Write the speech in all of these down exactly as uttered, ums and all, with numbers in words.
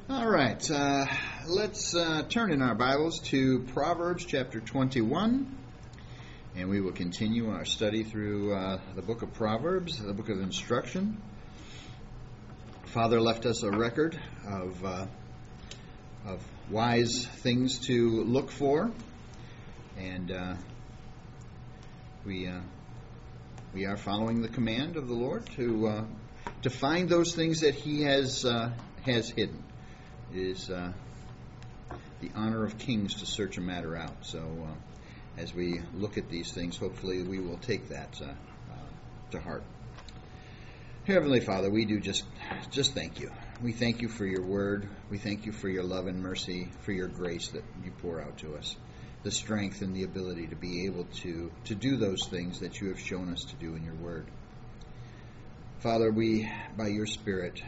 All right, uh, let's uh, turn in our Bibles to Proverbs chapter twenty-one, and we will continue our study through uh, the book of Proverbs, the book of instruction. Father left us a record of uh, of wise things to look for, and uh, we uh, we are following the command of the Lord to uh, to find those things that He has uh, has hidden. It is uh, the honor of kings to search a matter out. So uh, as we look at these things, hopefully we will take that uh, uh, to heart. Heavenly Father, we do just just thank you. We thank you for your word. We thank you for your love and mercy, for your grace that you pour out to us, the strength and the ability to be able to, to do those things that you have shown us to do in your word. Father, we, by your Spirit,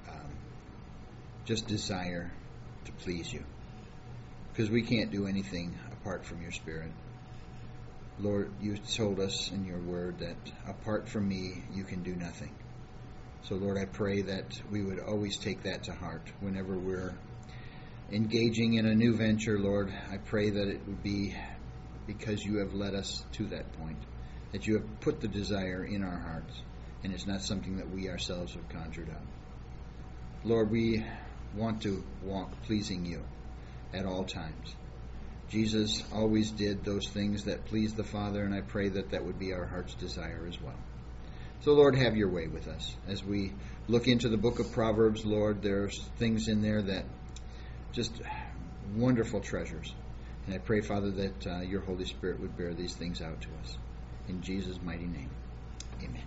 just desire to please you, because we can't do anything apart from your Spirit. Lord, you told us in your word that apart from me you can do nothing. So Lord, I pray that we would always take that to heart whenever we're engaging in a new venture. Lord, I pray that it would be because you have led us to that point, that you have put the desire in our hearts, and it's not something that we ourselves have conjured up. Lord, we want to walk pleasing you at all times. Jesus always did those things that pleased the Father, and I pray that that would be our heart's desire as well. So Lord, have your way with us. As we look into the book of Proverbs, Lord, there's things in there that just wonderful treasures. And I pray, Father, that uh, your Holy Spirit would bear these things out to us. In Jesus' mighty name, amen.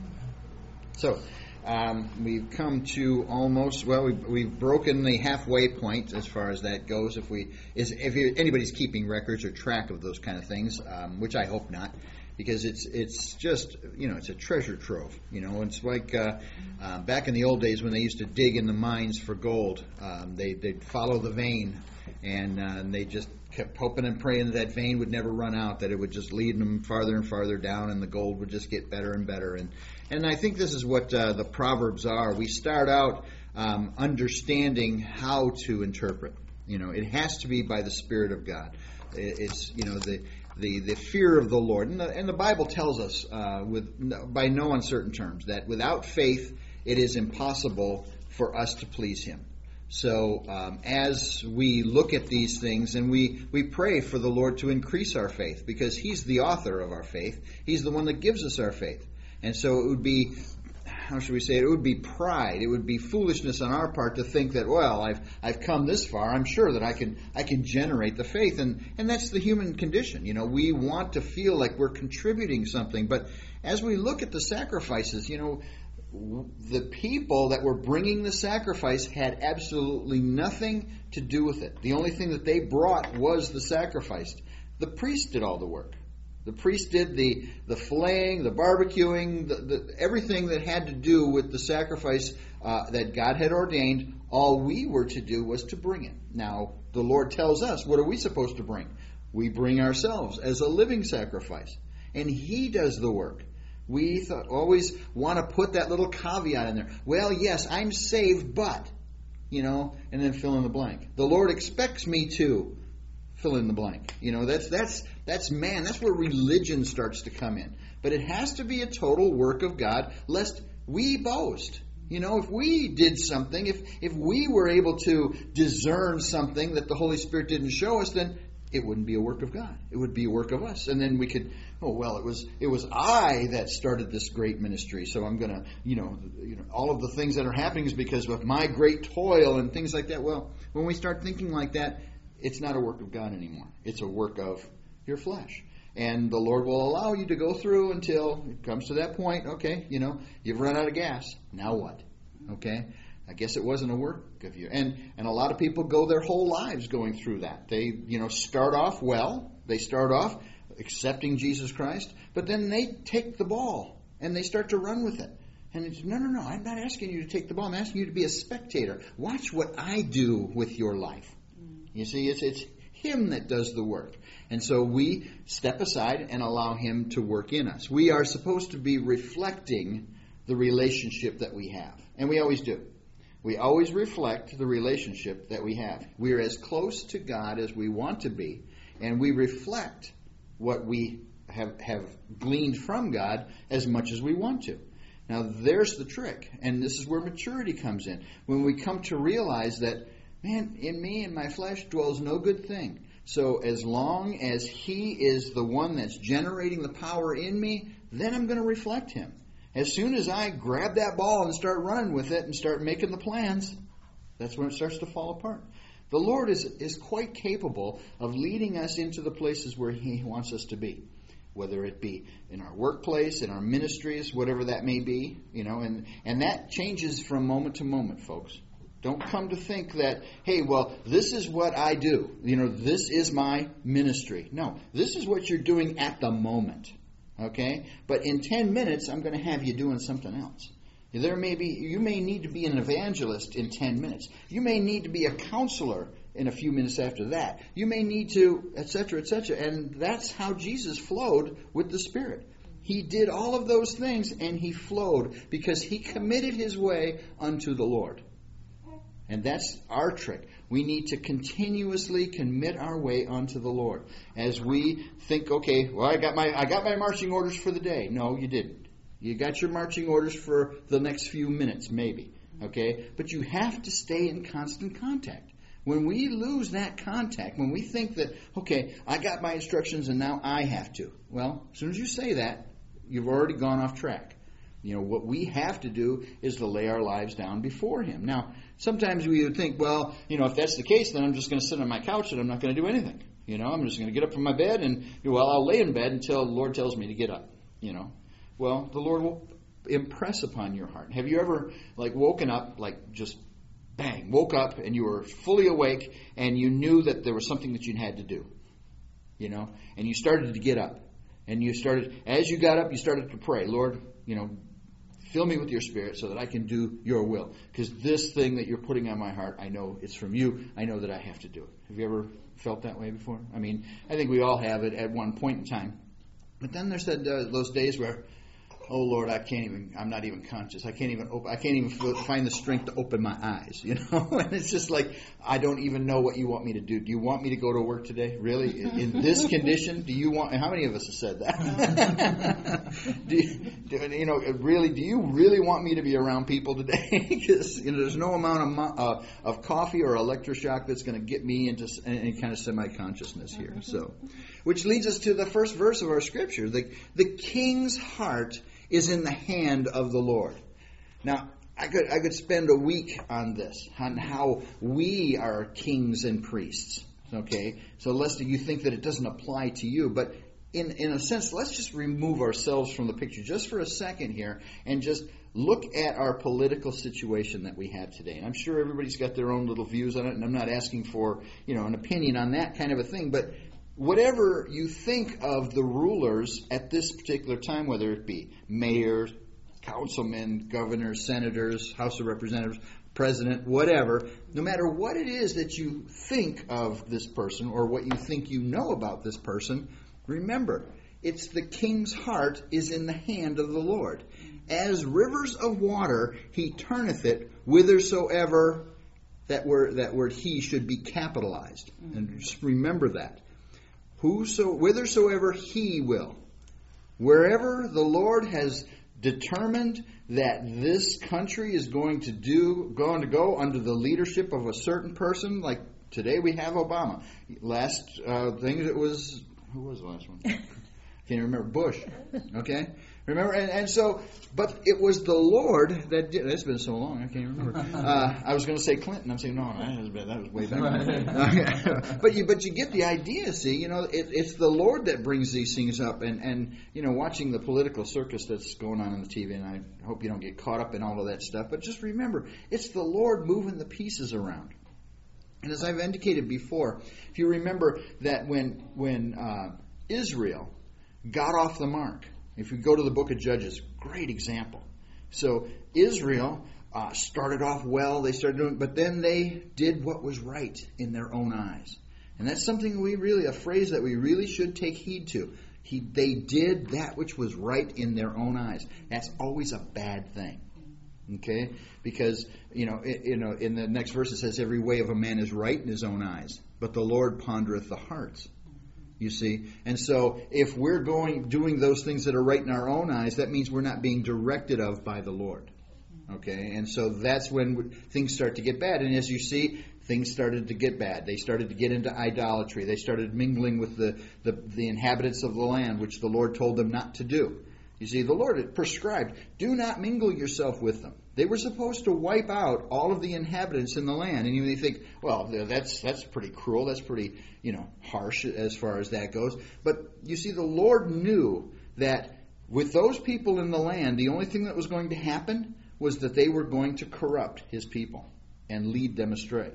Mm-hmm. So, Um, we've come to almost, well, we've, we've broken the halfway point as far as that goes. If we, is, if anybody's keeping records or track of those kind of things, um, which I hope not, because it's it's just, you know, it's a treasure trove. You know, it's like uh, uh, back in the old days when they used to dig in the mines for gold. Um, they, they'd follow the vein, and, uh, and they just kept hoping and praying that that vein would never run out, that it would just lead them farther and farther down, and the gold would just get better and better. And and I think this is what uh, the Proverbs are. We start out um, understanding how to interpret. You know, it has to be by the Spirit of God. It's, you know, the the, the fear of the Lord. And the, and the Bible tells us uh, with by no uncertain terms that without faith it is impossible for us to please Him. So um, as we look at these things, and we, we pray for the Lord to increase our faith, because He's the author of our faith. He's the one that gives us our faith. And so it would be, how should we say it? It would be pride. It would be foolishness on our part to think that, well, I've I've come this far. I'm sure that I can I can generate the faith. And, and that's the human condition. You know, we want to feel like we're contributing something. But as we look at the sacrifices, you know, the people that were bringing the sacrifice had absolutely nothing to do with it. The only thing that they brought was the sacrifice. The priest did all the work. The priest did the, the filleting, the barbecuing, the, the, everything that had to do with the sacrifice uh, that God had ordained. All we were to do was to bring it. Now, the Lord tells us, what are we supposed to bring? We bring ourselves as a living sacrifice. And He does the work. We th- always want to put that little caveat in there. Well, yes, I'm saved, but, you know, and then fill in the blank. The Lord expects me to fill in the blank. You know, that's that's that's man. That's where religion starts to come in. But it has to be a total work of God, lest we boast. You know, if we did something, if if we were able to discern something that the Holy Spirit didn't show us, then it wouldn't be a work of God. It would be a work of us. And then we could, oh, well, it was it was I that started this great ministry, so I'm going to, you know, you know, all of the things that are happening is because of my great toil and things like that. Well, when we start thinking like that, it's not a work of God anymore. It's a work of your flesh. And the Lord will allow you to go through until it comes to that point. Okay, you know, you've run out of gas. Now what? Okay? I guess it wasn't a work of you. And and a lot of people go their whole lives going through that. They, you know, start off well. They start off accepting Jesus Christ. But then they take the ball and they start to run with it. And it's, no, no, no, I'm not asking you to take the ball. I'm asking you to be a spectator. Watch what I do with your life. You see, it's it's Him that does the work. And so we step aside and allow Him to work in us. We are supposed to be reflecting the relationship that we have. And we always do. We always reflect the relationship that we have. We are as close to God as we want to be, and we reflect what we have, have gleaned from God as much as we want to. Now, there's the trick, and this is where maturity comes in. When we come to realize that, man, in me and my flesh dwells no good thing. So as long as He is the one that's generating the power in me, then I'm going to reflect Him. As soon as I grab that ball and start running with it and start making the plans, that's when it starts to fall apart. The Lord is, is quite capable of leading us into the places where He wants us to be. Whether it be in our workplace, in our ministries, whatever that may be, you know, and, and that changes from moment to moment, folks. Don't come to think that, hey, well, this is what I do. You know, this is my ministry. No, this is what you're doing at the moment, okay? But in ten minutes, I'm going to have you doing something else. There may be, you may need to be an evangelist in ten minutes. You may need to be a counselor in a few minutes after that. You may need to, et cetera, et cetera. And that's how Jesus flowed with the Spirit. He did all of those things and He flowed because He committed His way unto the Lord. And that's our trick. We need to continuously commit our way unto the Lord. As we think, okay, well, I got my I got my marching orders for the day. No, you didn't. You got your marching orders for the next few minutes, maybe. Okay? But you have to stay in constant contact. When we lose that contact, when we think that, okay, I got my instructions and now I have to. Well, as soon as you say that, you've already gone off track. You know, what we have to do is to lay our lives down before Him. Now, sometimes we would think, well, you know, if that's the case, then I'm just going to sit on my couch and I'm not going to do anything. You know, I'm just going to get up from my bed and, well, I'll lay in bed until the Lord tells me to get up, you know. Well, the Lord will impress upon your heart. Have you ever, like, woken up, like, just bang, woke up and you were fully awake and you knew that there was something that you had to do, you know, and you started to get up and you started, as you got up, you started to pray, Lord, you know, fill me with your Spirit so that I can do your will. Because this thing that you're putting on my heart, I know it's from you. I know that I have to do it. Have you ever felt that way before? I mean, I think we all have it at one point in time. But then there's that, uh, those days where, oh Lord, I can't even, I'm not even conscious. I can't even open, I can't even find the strength to open my eyes, you know? And it's just like, I don't even know what you want me to do. Do you want me to go to work today? Really? In, in this condition? Do you want, how many of us have said that? do, you, do, you know, really, do you really want me to be around people today? Because, you know, there's no amount of, uh, of coffee or electroshock that's going to get me into any kind of semi-consciousness here. So, which leads us to the first verse of our scripture. The, the king's heart is in the hand of the Lord. Now, I could I could spend a week on this, on how we are kings and priests. Okay? So lest you think that it doesn't apply to you, but in, in a sense, let's just remove ourselves from the picture just for a second here and just look at our political situation that we have today. And I'm sure everybody's got their own little views on it, and I'm not asking for, you know, an opinion on that kind of a thing, but whatever you think of the rulers at this particular time, whether it be mayors, councilmen, governors, senators, House of Representatives, president, whatever, no matter what it is that you think of this person or what you think you know about this person, remember, it's the king's heart is in the hand of the Lord. As rivers of water, He turneth it whithersoever, that word, that word he should be capitalized. And just remember that. Whoso, whithersoever He will. Wherever the Lord has determined that this country is going to do, going to go under the leadership of a certain person, like today we have Obama. Last uh, thing it was, who was the last one? Can't remember. Bush. Okay? Remember? And, and so, but it was the Lord that did. It's been so long, I can't remember. Uh, I was going to say Clinton. I'm saying, no, that was, that was way back. Okay. But you, but you get the idea, see? You know, it, it's the Lord that brings these things up. And, and, you know, watching the political circus that's going on on the T V, and I hope you don't get caught up in all of that stuff. But just remember, it's the Lord moving the pieces around. And as I've indicated before, if you remember that when, when uh, Israel got off the mark, if we go to the book of Judges, great example. So Israel uh, started off well, they started doing, but then they did what was right in their own eyes. And that's something we really, a phrase that we really should take heed to. He, they did that which was right in their own eyes. That's always a bad thing. Okay? Because, you know, it, you know, in the next verse it says, every way of a man is right in his own eyes, but the Lord pondereth the hearts. You see? And so if we're going doing those things that are right in our own eyes, that means we're not being directed of by the Lord. Okay? And so that's when things start to get bad. And as you see, things started to get bad. They started to get into idolatry. They started mingling with the, the, the inhabitants of the land, which the Lord told them not to do. You see, the Lord had prescribed, do not mingle yourself with them. They were supposed to wipe out all of the inhabitants in the land. And you think, well, that's that's pretty cruel. That's pretty, you know, harsh as far as that goes. But you see, the Lord knew that with those people in the land, the only thing that was going to happen was that they were going to corrupt His people and lead them astray.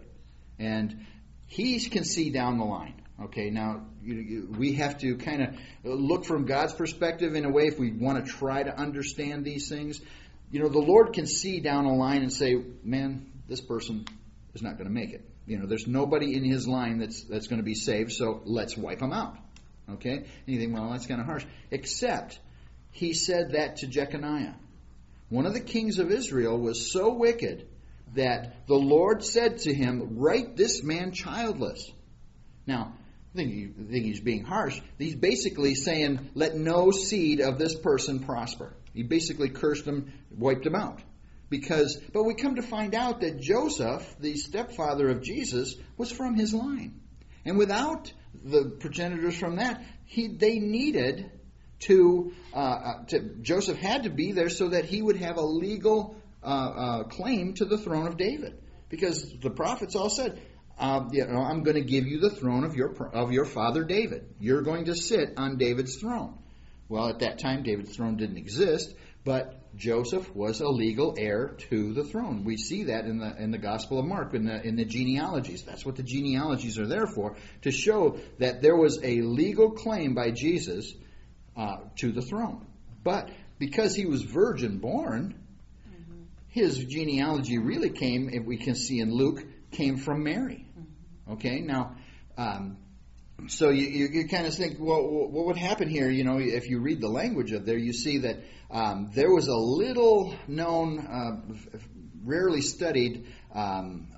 And He can see down the line. Okay, now you, you, we have to kind of look from God's perspective in a way if we want to try to understand these things. You know, the Lord can see down a line and say, man, this person is not going to make it. You know, there's nobody in his line that's that's going to be saved, so let's wipe them out. Okay? And you think, well, that's kind of harsh. Except, He said that to Jeconiah. One of the kings of Israel was so wicked that the Lord said to him, write this man childless. Now, I think, you think he's being harsh. He's basically saying, let no seed of this person prosper. He basically cursed them, wiped them out. Because, but we come to find out that Joseph, the stepfather of Jesus, was from his line. And without the progenitors from that, he they needed to, uh, to Joseph had to be there so that he would have a legal uh, uh, claim to the throne of David. Because the prophets all said, Uh, you know, I'm going to give you the throne of your of your father David. You're going to sit on David's throne. Well, at that time, David's throne didn't exist, but Joseph was a legal heir to the throne. We see that in the in the Gospel of Mark, in the in the genealogies. That's what the genealogies are there for, to show that there was a legal claim by Jesus uh, to the throne. But because he was virgin born, mm-hmm. his genealogy really came, if we can see in Luke, came from Mary. Okay, now, um, so you, you, you kind of think, well, what would happen here? You know, if you read the language of there, you see that um, there was a little known, uh, rarely studied um,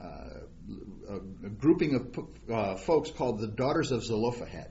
uh, a grouping of uh, folks called the Daughters of Zelophehad.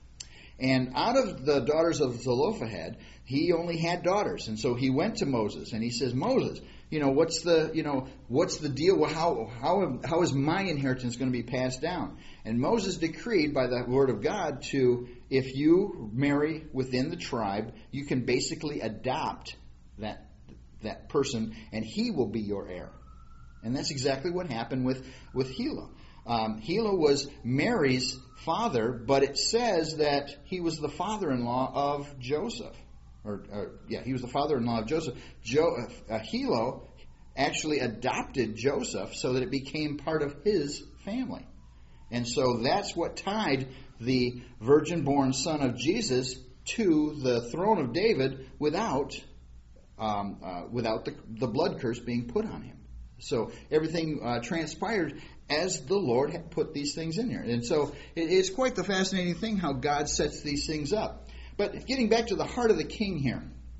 And out of the daughters of Zelophehad, he only had daughters. And so he went to Moses and he says, Moses, you know, what's the, you know, what's the deal? Well, how, how, how is my inheritance going to be passed down? And Moses decreed by the word of God to, if you marry within the tribe, you can basically adopt that, that person and he will be your heir. And that's exactly what happened with, with Hela. Um, Hela was Mary's father, but it says that he was the father-in-law of Joseph. Or, or yeah, he was the father-in-law of Joseph. Jo, uh, Hela actually adopted Joseph so that it became part of his family. And so that's what tied the virgin-born son of Jesus to the throne of David without um, uh, without the, the blood curse being put on him. So everything uh, transpired as the Lord had put these things in there. And so it is quite the fascinating thing how God sets these things up. But getting back to the heart of the king here,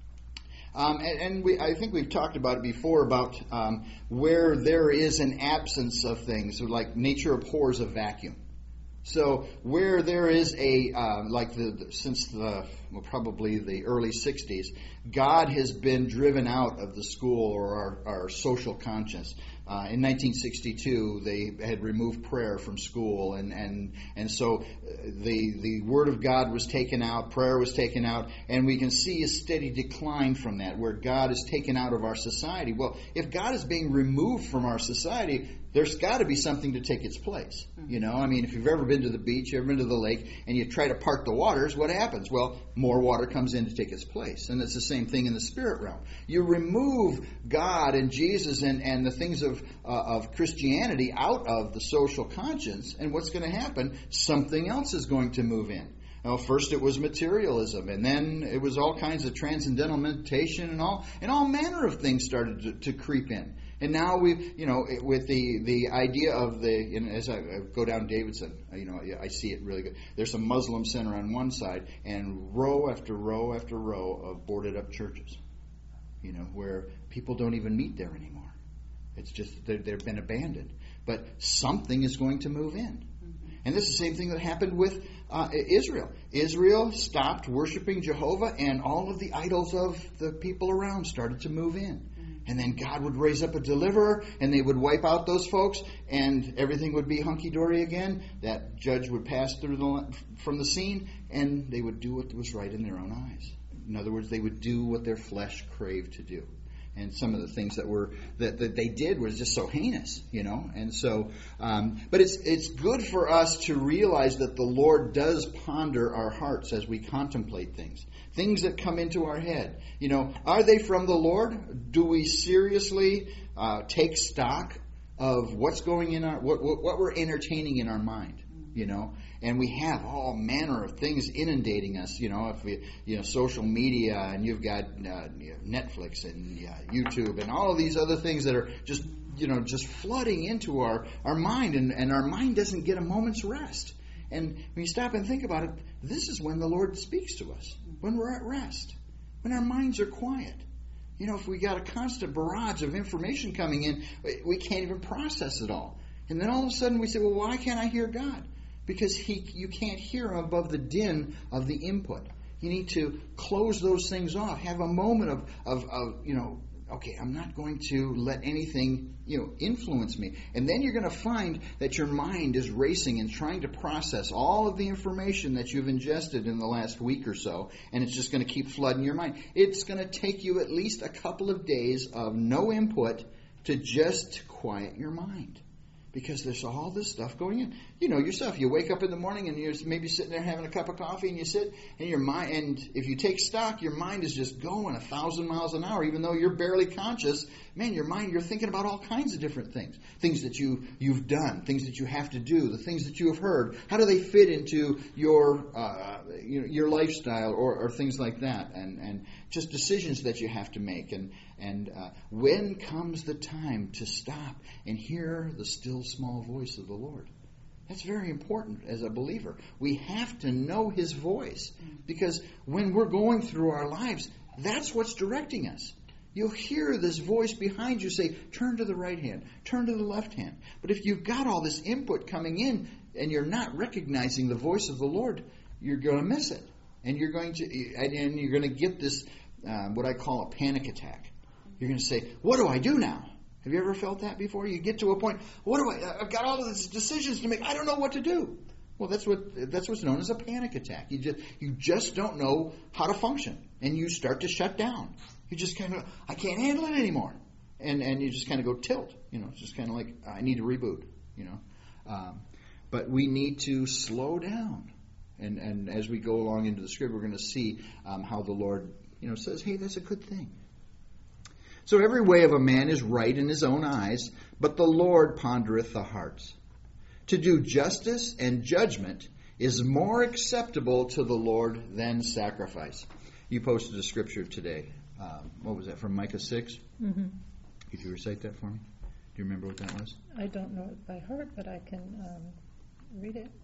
um, and, and we, I think we've talked about it before about um, where there is an absence of things, so like nature abhors a vacuum. So where there is a, uh, like the, since the, well, probably the early sixties, God has been driven out of the school or our, our social conscience. Uh, in nineteen sixty-two, they had removed prayer from school, and, and, and so the, the Word of God was taken out, prayer was taken out, and we can see a steady decline from that, where God is taken out of our society. Well, if God is being removed from our society, there's got to be something to take its place. You know, I mean, if you've ever been to the beach, you've ever been to the lake, and you try to part the waters, what happens? Well, more water comes in to take its place. And it's the same thing in the spirit realm. You remove God and Jesus and, and the things of uh, of Christianity out of the social conscience, and what's going to happen? Something else is going to move in. Well, first it was materialism, and then it was all kinds of transcendental meditation, and all and all manner of things started to, to creep in. And now we, you know, with the, the idea of the, you know, as I go down Davidson, you know, I see it really good. There's a Muslim center on one side, and row after row after row of boarded up churches. you know, where people don't even meet there anymore. It's just they've been abandoned. But something is going to move in. And this is the same thing that happened with uh, Israel. Israel stopped worshiping Jehovah, and all of the idols of the people around started to move in. And then God would raise up a deliverer, and they would wipe out those folks, and everything would be hunky-dory again. That judge would pass through the, from the scene, and they would do what was right in their own eyes. In other words, they would do what their flesh craved to do. And some of the things that were that, that they did was just so heinous, you know. And so, um, but it's it's good for us to realize that the Lord does ponder our hearts as we contemplate things, things that come into our head. You know, are they from the Lord? Do we seriously uh, take stock of what's going in our what, what what we're entertaining in our mind? You know, and we have all manner of things inundating us. You know, if we, you know, social media, and you've got uh, you know, Netflix and uh, YouTube and all of these other things that are just, you know, just flooding into our, our mind, and, and our mind doesn't get a moment's rest. And when you stop and think about it, this is when the Lord speaks to us, when we're at rest, when our minds are quiet. You know, if we got a constant barrage of information coming in, we can't even process it all. And then all of a sudden we say, well, why can't I hear God? Because he, you can't hear him above the din of the input. You need to close those things off. Have a moment of, of, of, you know, okay, I'm not going to let anything, you know, influence me. And then you're going to find that your mind is racing and trying to process all of the information that you've ingested in the last week or so, and it's just going to keep flooding your mind. It's going to take you at least a couple of days of no input to just quiet your mind. Because there's all this stuff going in. You know yourself. You wake up in the morning and you're maybe sitting there having a cup of coffee, and you sit and your mind, and if you take stock, your mind is just going a thousand miles an hour, even though you're barely conscious. Man, your mind, you're thinking about all kinds of different things. Things that you, you've done, things that you have to do, the things that you have heard. How do they fit into your uh, you know, your lifestyle or, or things like that? And, and just decisions that you have to make. And, and uh, when comes the time to stop and hear the still small voice of the Lord? That's very important as a believer. We have to know his voice, because when we're going through our lives, that's what's directing us. You'll hear this voice behind you say, turn to the right hand, turn to the left hand. But if you've got all this input coming in and you're not recognizing the voice of the Lord, you're going to miss it. And you're going to and you're going to get this, uh, what I call a panic attack. You're going to say, what do I do now? Have you ever felt that before? You get to a point, what do I, I've got all of these decisions to make. I don't know what to do. Well, that's what that's what's known as a panic attack. You just you just don't know how to function, and you start to shut down. You just kind of, I can't handle it anymore, and and you just kind of go tilt. You know, it's just kind of like, I need to reboot. You know, um, but we need to slow down, and and as we go along into the script, we're going to see um, how the Lord, you know, says, hey, that's a good thing. So every way of a man is right in his own eyes, but the Lord pondereth the hearts. To do justice and judgment is more acceptable to the Lord than sacrifice. You posted a scripture today. Um, what was that, from Micah six? Mm-hmm. Could you recite that for me? Do you remember what that was? I don't know it by heart, but I can um, read it.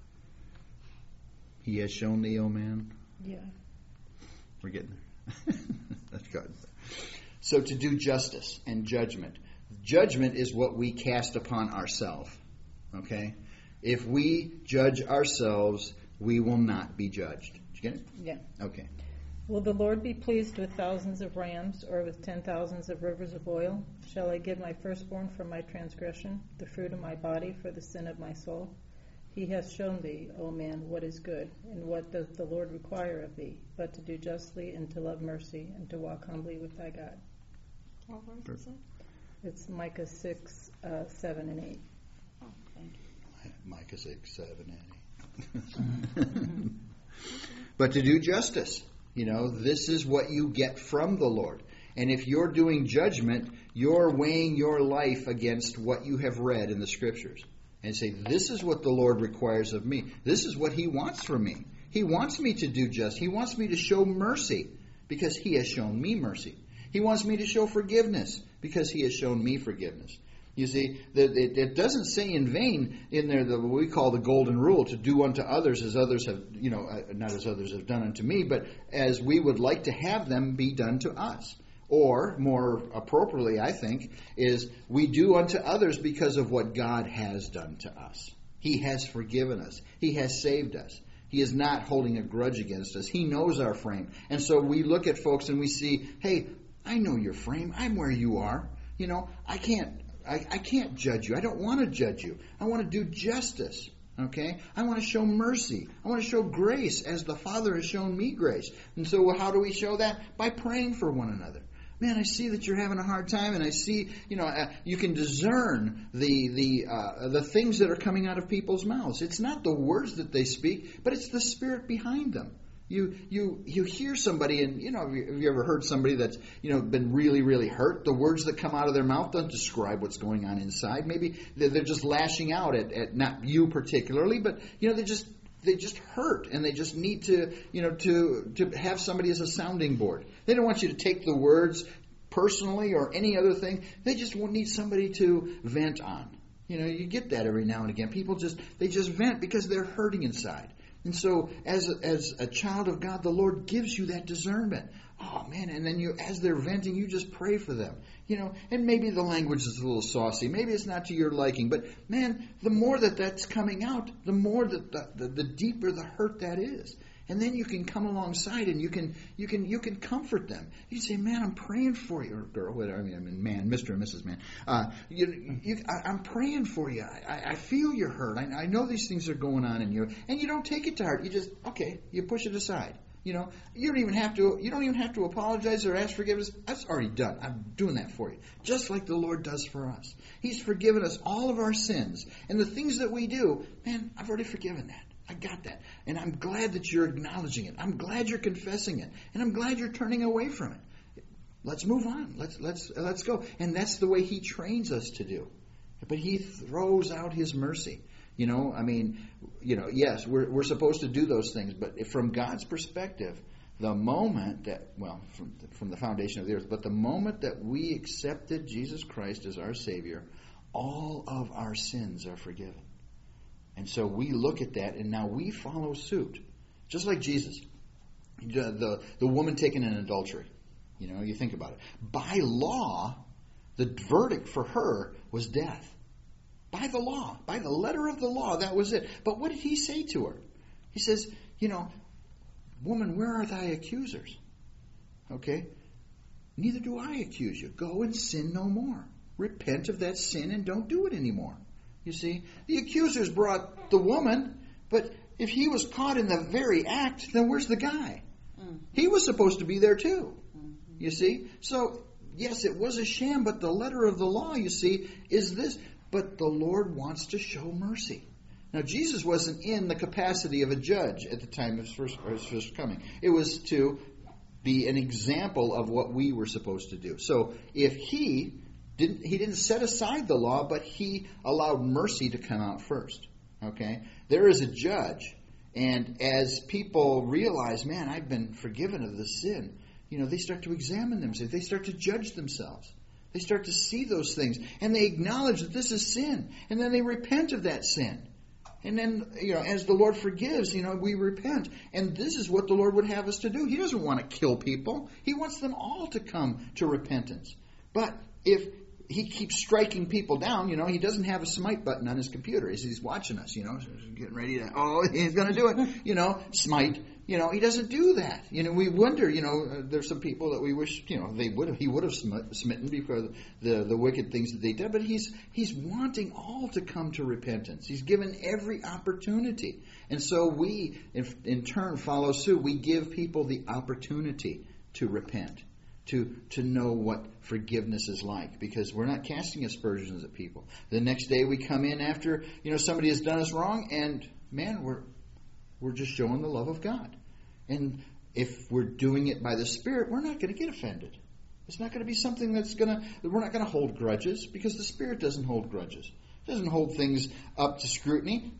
He has shown thee, O man. Yeah. We're getting there. That's good. So to do justice and judgment. Judgment is what we cast upon ourselves. Okay? If we judge ourselves, we will not be judged. Did you get it? Yeah. Okay. Will the Lord be pleased with thousands of rams, or with ten thousands of rivers of oil? Shall I give my firstborn for my transgression, the fruit of my body for the sin of my soul? He has shown thee, O man, what is good, and what doth the Lord require of thee, but to do justly, and to love mercy, and to walk humbly with thy God. What verse is it? It's Micah six, uh, seven, and eight. Oh, thank you. Micah six, seven, and eight. But to do justice, you know, this is what you get from the Lord. And if you're doing judgment, you're weighing your life against what you have read in the Scriptures. And say, this is what the Lord requires of me. This is what He wants from me. He wants me to do just. He wants me to show mercy because He has shown me mercy. He wants me to show forgiveness because He has shown me forgiveness. You see, it doesn't say in vain in there the, what we call the golden rule, to do unto others as others have, you know, not as others have done unto me, but as we would like to have them be done to us. Or, more appropriately, I think, is we do unto others because of what God has done to us. He has forgiven us. He has saved us. He is not holding a grudge against us. He knows our frame. And so we look at folks and we see, hey, I know your frame. I'm where you are. You know, I can't I, I can't judge you. I don't want to judge you. I want to do justice. Okay? I want to show mercy. I want to show grace as the Father has shown me grace. And so how do we show that? By praying for one another. Man, I see that you're having a hard time, and I see, you know, uh, you can discern the the uh, the things that are coming out of people's mouths. It's not the words that they speak, but it's the spirit behind them. You you you hear somebody, and you know, have you, have you ever heard somebody that's, you know, been really really hurt? The words that come out of their mouth don't describe what's going on inside. Maybe they're, they're just lashing out at, at not you particularly, but you know, they just. They just hurt, and they just need to, you know, to to have somebody as a sounding board. They don't want you to take the words personally or any other thing. They just need somebody to vent on. You know, you get that every now and again. People just they just vent because they're hurting inside. And so, as a, as a child of God, the Lord gives you that discernment. Oh man! And then you, as they're venting, you just pray for them. You know, and maybe the language is a little saucy. Maybe it's not to your liking. But man, the more that that's coming out, the more that the, the, the deeper the hurt that is. And then you can come alongside and you can you can you can comfort them. You say, "Man, I'm praying for you," or girl, whatever. I mean, I mean, man, Mister and Missus Man. Uh, you, you, I, I'm praying for you. I, I feel your hurt. I, I know these things are going on in you, and you don't take it to heart. You just okay. You push it aside. You know, you don't even have to. You don't even have to apologize or ask forgiveness. That's already done. I'm doing that for you, just like the Lord does for us. He's forgiven us all of our sins, and the things that we do. Man, I've already forgiven that. I got that, and I'm glad that you're acknowledging it. I'm glad you're confessing it, and I'm glad you're turning away from it. Let's move on. Let's let's let's go. And that's the way He trains us to do. But He throws out His mercy. You know, I mean, you know, yes, we're we're supposed to do those things, but if from God's perspective, the moment that, well, from from the foundation of the earth, but the moment that we accepted Jesus Christ as our Savior, all of our sins are forgiven. And so we look at that, and now we follow suit, just like Jesus, the the, the woman taken in adultery. You know, you think about it. By law, the verdict for her was death. By the law, by the letter of the law, that was it. But what did He say to her? He says, you know, woman, where are thy accusers? Okay? Neither do I accuse you. Go and sin no more. Repent of that sin and don't do it anymore. You see, the accusers brought the woman, but if he was caught in the very act, then where's the guy? Mm-hmm. He was supposed to be there too. Mm-hmm. You see? So, yes, it was a sham, but the letter of the law, you see, is this. But the Lord wants to show mercy. Now, Jesus wasn't in the capacity of a judge at the time of his first, his first coming. It was to be an example of what we were supposed to do. So, if he didn't, he didn't set aside the law, but he allowed mercy to come out first. Okay? There is a judge, and as people realize, man, I've been forgiven of this sin, you know, they start to examine themselves. They start to judge themselves. They start to see those things, and they acknowledge that this is sin, and then they repent of that sin. And then, you know, as the Lord forgives, you know, we repent. And this is what the Lord would have us to do. He doesn't want to kill people. He wants them all to come to repentance. But if He keeps striking people down, you know, He doesn't have a smite button on His computer as He's watching us, you know, getting ready to, oh, He's going to do it, you know, smite. You know, He doesn't do that. You know, we wonder, you know, uh, there's some people that we wish, you know, they would have, He would have smitten because the, the wicked things that they did. But He's He's wanting all to come to repentance. He's given every opportunity. And so we, in, in turn, follow suit. We give people the opportunity to repent, to to know what forgiveness is like, because we're not casting aspersions at people. The next day we come in after, you know, somebody has done us wrong, and man, we're we're just showing the love of God. And if we're doing it by the Spirit, we're not going to get offended. It's not going to be something that's going to, we're not going to hold grudges, because the Spirit doesn't hold grudges. It doesn't hold things up to scrutiny.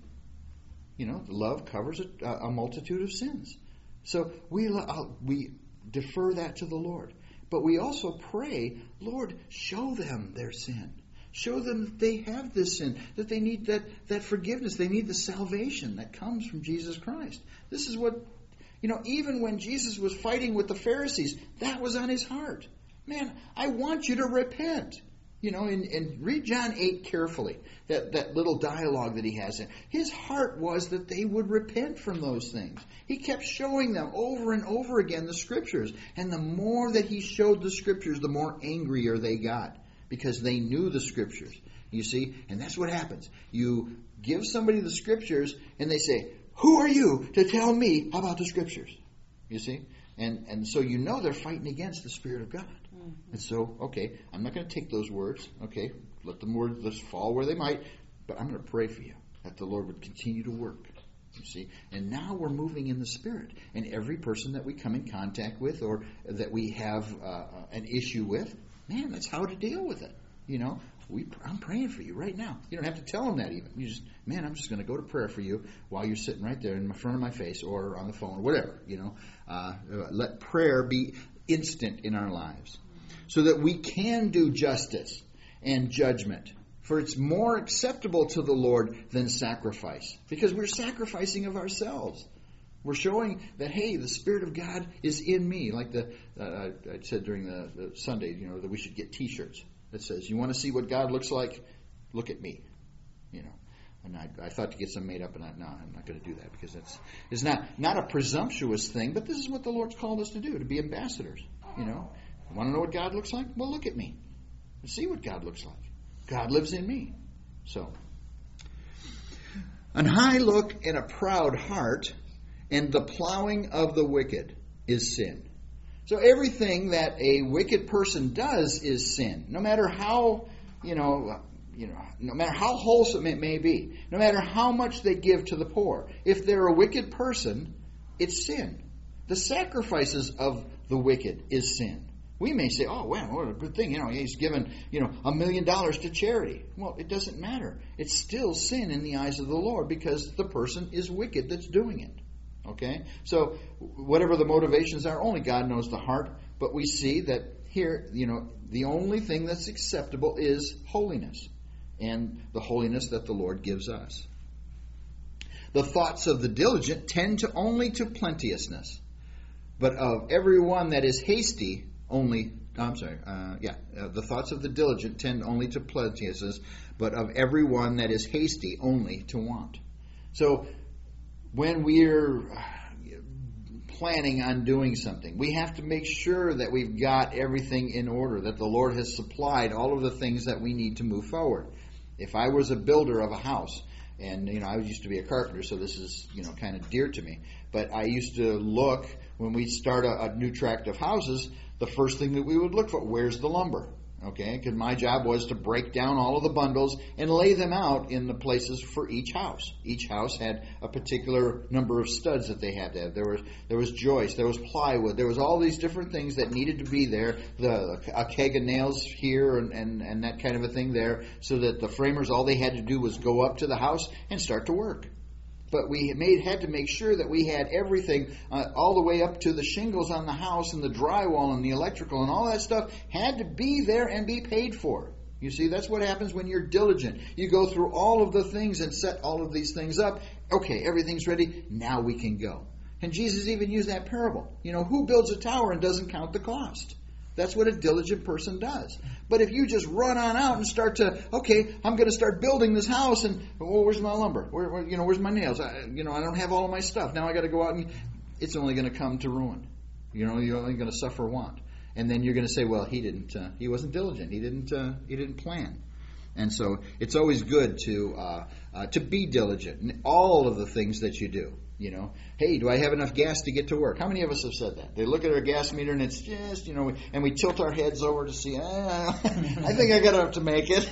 You know, love covers a, a multitude of sins. So we we defer that to the Lord. But we also pray, Lord, show them their sin. Show them that they have this sin, that they need that, that forgiveness. They need the salvation that comes from Jesus Christ. This is what, you know, even when Jesus was fighting with the Pharisees, that was on His heart. Man, I want you to repent. You know, and, and read John eight carefully, that, that little dialogue that he has in. His heart was that they would repent from those things. He kept showing them over and over again the Scriptures. And the more that he showed the Scriptures, the more angrier they got, because they knew the Scriptures. You see? And that's what happens. You give somebody the Scriptures, and they say, who are you to tell me about the Scriptures? You see? And, and so you know they're fighting against the Spirit of God. And so, okay, I'm not going to take those words, okay, let the words just fall where they might, but I'm going to pray for you that the Lord would continue to work, you see. And now we're moving in the Spirit. And every person that we come in contact with or that we have uh, an issue with, man, that's how to deal with it, you know. We, I'm praying for you right now. You don't have to tell them that even. You just, man, I'm just going to go to prayer for you while you're sitting right there in front of my face or on the phone or whatever, you know. Uh, let prayer be instant in our lives, so that we can do justice and judgment. For it's more acceptable to the Lord than sacrifice. Because we're sacrificing of ourselves. We're showing that, hey, the Spirit of God is in me. Like the uh, I said during the, the Sunday, you know, that we should get T-shirts that says, you want to see what God looks like? Look at me. You know. And I, I thought to get some made up, and I, no, I'm not going to do that, because that's it's not, not a presumptuous thing, but this is what the Lord's called us to do, to be ambassadors, you know. Want to know what God looks like? Well, look at me. See what God looks like. God lives in me. So, an high look and a proud heart and the plowing of the wicked is sin. So everything that a wicked person does is sin. No matter how, you know, you know, no matter how wholesome it may be, no matter how much they give to the poor, if they're a wicked person, it's sin. The sacrifices of the wicked is sin. We may say, oh, well, what a good thing. You know, he's given, you know, a million dollars to charity. Well, it doesn't matter. It's still sin in the eyes of the Lord, because the person is wicked that's doing it. Okay? So, whatever the motivations are, only God knows the heart. But we see that here, you know, the only thing that's acceptable is holiness. And the holiness that the Lord gives us. The thoughts of the diligent tend to only to plenteousness. But of everyone that is hasty, only, I'm sorry, uh, yeah, uh, the thoughts of the diligent tend only to plenteousness, but of everyone that is hasty, only to want. So, when we're planning on doing something, we have to make sure that we've got everything in order, that the Lord has supplied all of the things that we need to move forward. If I was a builder of a house, and, you know, I used to be a carpenter, so this is, you know, kind of dear to me, but I used to look, when we start a, a new tract of houses, the first thing that we would look for, where's the lumber? Okay, because my job was to break down all of the bundles and lay them out in the places for each house. Each house had a particular number of studs that they had to have. There was there was joist, there was plywood, there was all these different things that needed to be there. The a keg of nails here and, and, and that kind of a thing there, so that the framers, all they had to do was go up to the house and start to work. But we made had to make sure that we had everything uh, all the way up to the shingles on the house and the drywall and the electrical and all that stuff had to be there and be paid for. You see, that's what happens when you're diligent. You go through all of the things and set all of these things up. Okay, everything's ready. Now we can go. And Jesus even used that parable. You know, who builds a tower and doesn't count the cost? That's what a diligent person does. But if you just run on out and start to, okay, I'm going to start building this house, and well, where's my lumber? Where, where, you know, where's my nails? I, you know, I don't have all of my stuff. Now I got to go out and it's only going to come to ruin. You know, you're only going to suffer want, and then you're going to say, well, he didn't, uh, he wasn't diligent. He didn't, uh, he didn't plan. And so it's always good to uh, uh, to be diligent in all of the things that you do. You know, hey, do I have enough gas to get to work? How many of us have said that? They look at our gas meter and it's just, you know, and we tilt our heads over to see, ah, I think I got enough to make it.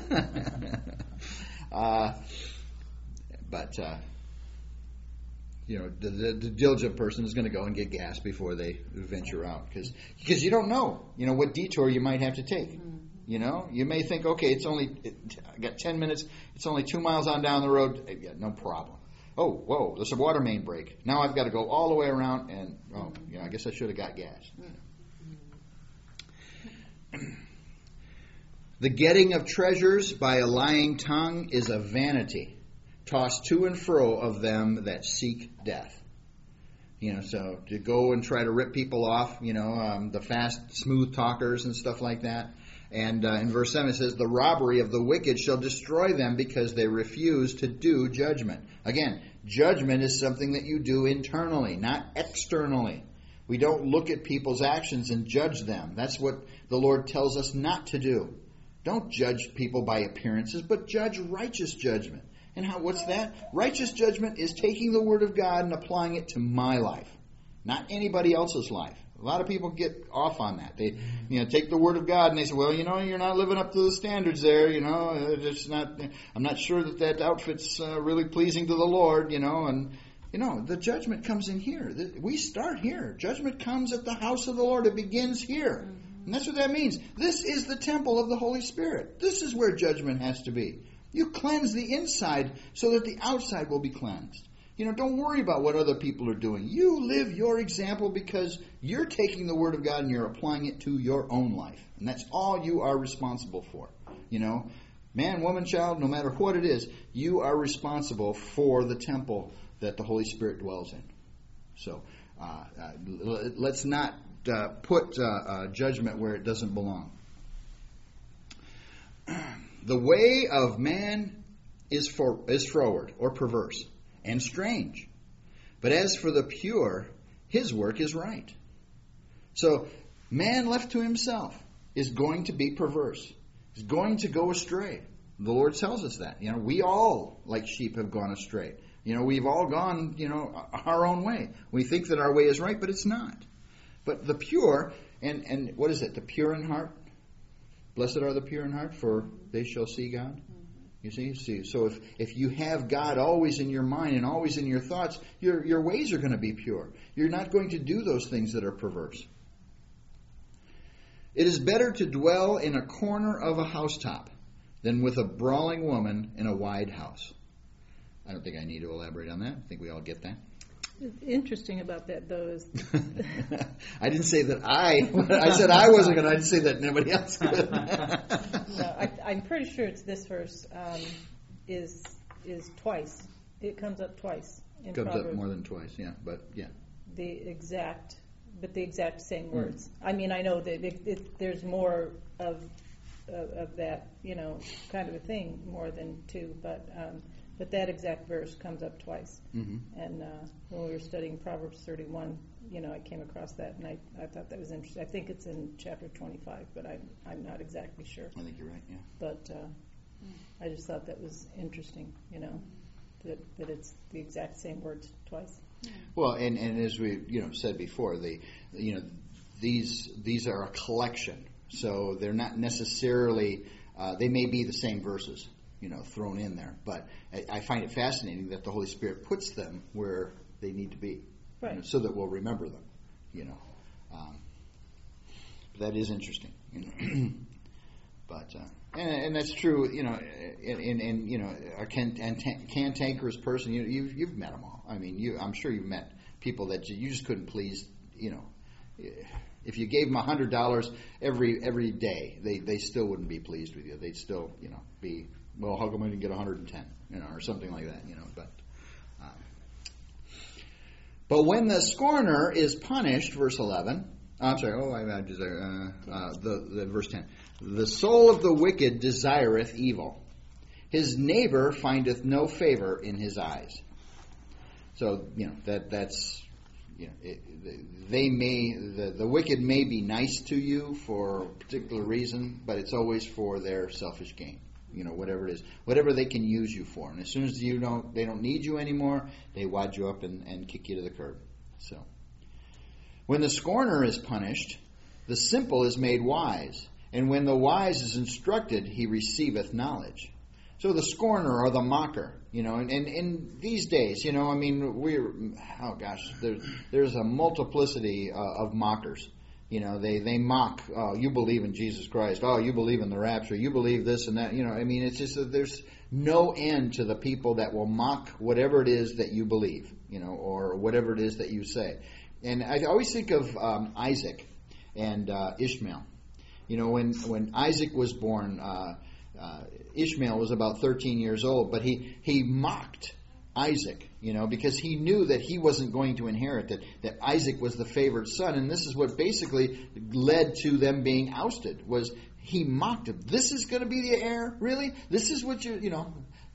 uh, but, uh, you know, the, the, the diligent person is going to go and get gas before they venture out, because because you don't know, you know, what detour you might have to take. You know, you may think, okay, it's only, it, I got ten minutes, it's only two miles on down the road, yeah, no problem. Oh, whoa, there's a water main break. Now I've got to go all the way around and, oh, you know, I guess I should have got gas. The getting of treasures by a lying tongue is a vanity, tossed to and fro of them that seek death. You know, so to go and try to rip people off, you know, um, the fast, smooth talkers and stuff like that. And uh, in verse seven it says, the robbery of the wicked shall destroy them because they refuse to do judgment. Again, judgment is something that you do internally, not externally. We don't look at people's actions and judge them. That's what the Lord tells us not to do. Don't judge people by appearances, but judge righteous judgment. And how? What's that? Righteous judgment is taking the Word of God and applying it to my life, not anybody else's life. A lot of people get off on that. They, you know, take the Word of God and they say, "Well, you know, you're not living up to the standards there. You know, it's not. I'm not sure that that outfit's uh, really pleasing to the Lord. You know, and you know, the judgment comes in here. We start here. Judgment comes at the house of the Lord. It begins here, and that's what that means. This is the temple of the Holy Spirit. This is where judgment has to be. You cleanse the inside so that the outside will be cleansed. You know, don't worry about what other people are doing. You live your example because you're taking the Word of God and you're applying it to your own life. And that's all you are responsible for. You know, man, woman, child, no matter what it is, you are responsible for the temple that the Holy Spirit dwells in. So uh, uh, let's not uh, put uh, uh, judgment where it doesn't belong. The way of man is for is froward or perverse and strange. But as for the pure, his work is right. So, man left to himself is going to be perverse. Is going to go astray. The Lord tells us that. You know, we all, like sheep, have gone astray. You know, we've all gone, you know, our own way. We think that our way is right, but it's not. But the pure, and, and what is it? The pure in heart? Blessed are the pure in heart, for they shall see God. You see, see. So if, if you have God always in your mind and always in your thoughts, your your ways are going to be pure. You're not going to do those things that are perverse. It is better to dwell in a corner of a housetop than with a brawling woman in a wide house. I don't think I need to elaborate on that. I think we all get that. Interesting about that, though, is I didn't say that I. I said I wasn't going to. I didn't say that nobody else could. no, I, I'm pretty sure it's this verse um, is is twice. It comes up twice in Comes Proverbs. up more than twice, yeah. But yeah, the exact, but the exact same words. Mm. I mean, I know that it, it, there's more of, of of that, you know, kind of a thing, more than two, but. Um, But that exact verse comes up twice. Mm-hmm. And uh, when we were studying Proverbs thirty-one, you know, I came across that, and I, I thought that was interesting. I think it's in chapter twenty-five, but I'm, I'm not exactly sure. I think you're right, yeah. But uh, I just thought that was interesting, you know, that, that it's the exact same words twice. Well, and, and as we, you know, said before, the you know, these these are a collection. So they're not necessarily, uh, they may be the same verses, you know, thrown in there. But I, I find it fascinating that the Holy Spirit puts them where they need to be, right, you know, so that we'll remember them, you know. Um, that is interesting, you know. But uh, and, and that's true, you know. In, in, in you know, a can, cantankerous person, you you've, you've met them all. I mean, you I'm sure you've met people that you just couldn't please, you know. If you gave them a hundred dollars every every day, they, they still wouldn't be pleased with you. They'd still, you know, be, well, how come I didn't get one hundred ten, you know, or something like that, you know. But um, but when the scorner is punished, verse eleven. Oh, I'm sorry. Oh, I, I just uh, uh, the, the verse ten. The soul of the wicked desireth evil; his neighbor findeth no favor in his eyes. So you know that that's. You know, it, they may the, the wicked may be nice to you for a particular reason, but it's always for their selfish gain. You know, whatever it is, whatever they can use you for. And as soon as you don't, they don't need you anymore, they wad you up and, and kick you to the curb. So, when the scorner is punished, the simple is made wise, and when the wise is instructed, he receiveth knowledge. So the scorner or the mocker, you know, and, and in these days, you know, I mean, we're, oh gosh, there, there's a multiplicity uh, of mockers. You know, they, they mock, oh, you believe in Jesus Christ. Oh, you believe in the rapture. You believe this and that. You know, I mean, it's just that there's no end to the people that will mock whatever it is that you believe, you know, or whatever it is that you say. And I always think of um, Isaac and uh, Ishmael. You know, when, when Isaac was born, uh, Uh, Ishmael was about thirteen years old, but he, he mocked Isaac, you know, because he knew that he wasn't going to inherit, that, that Isaac was the favored son. And this is what basically led to them being ousted, was he mocked him. This is going to be the heir? Really? This is what you, you know.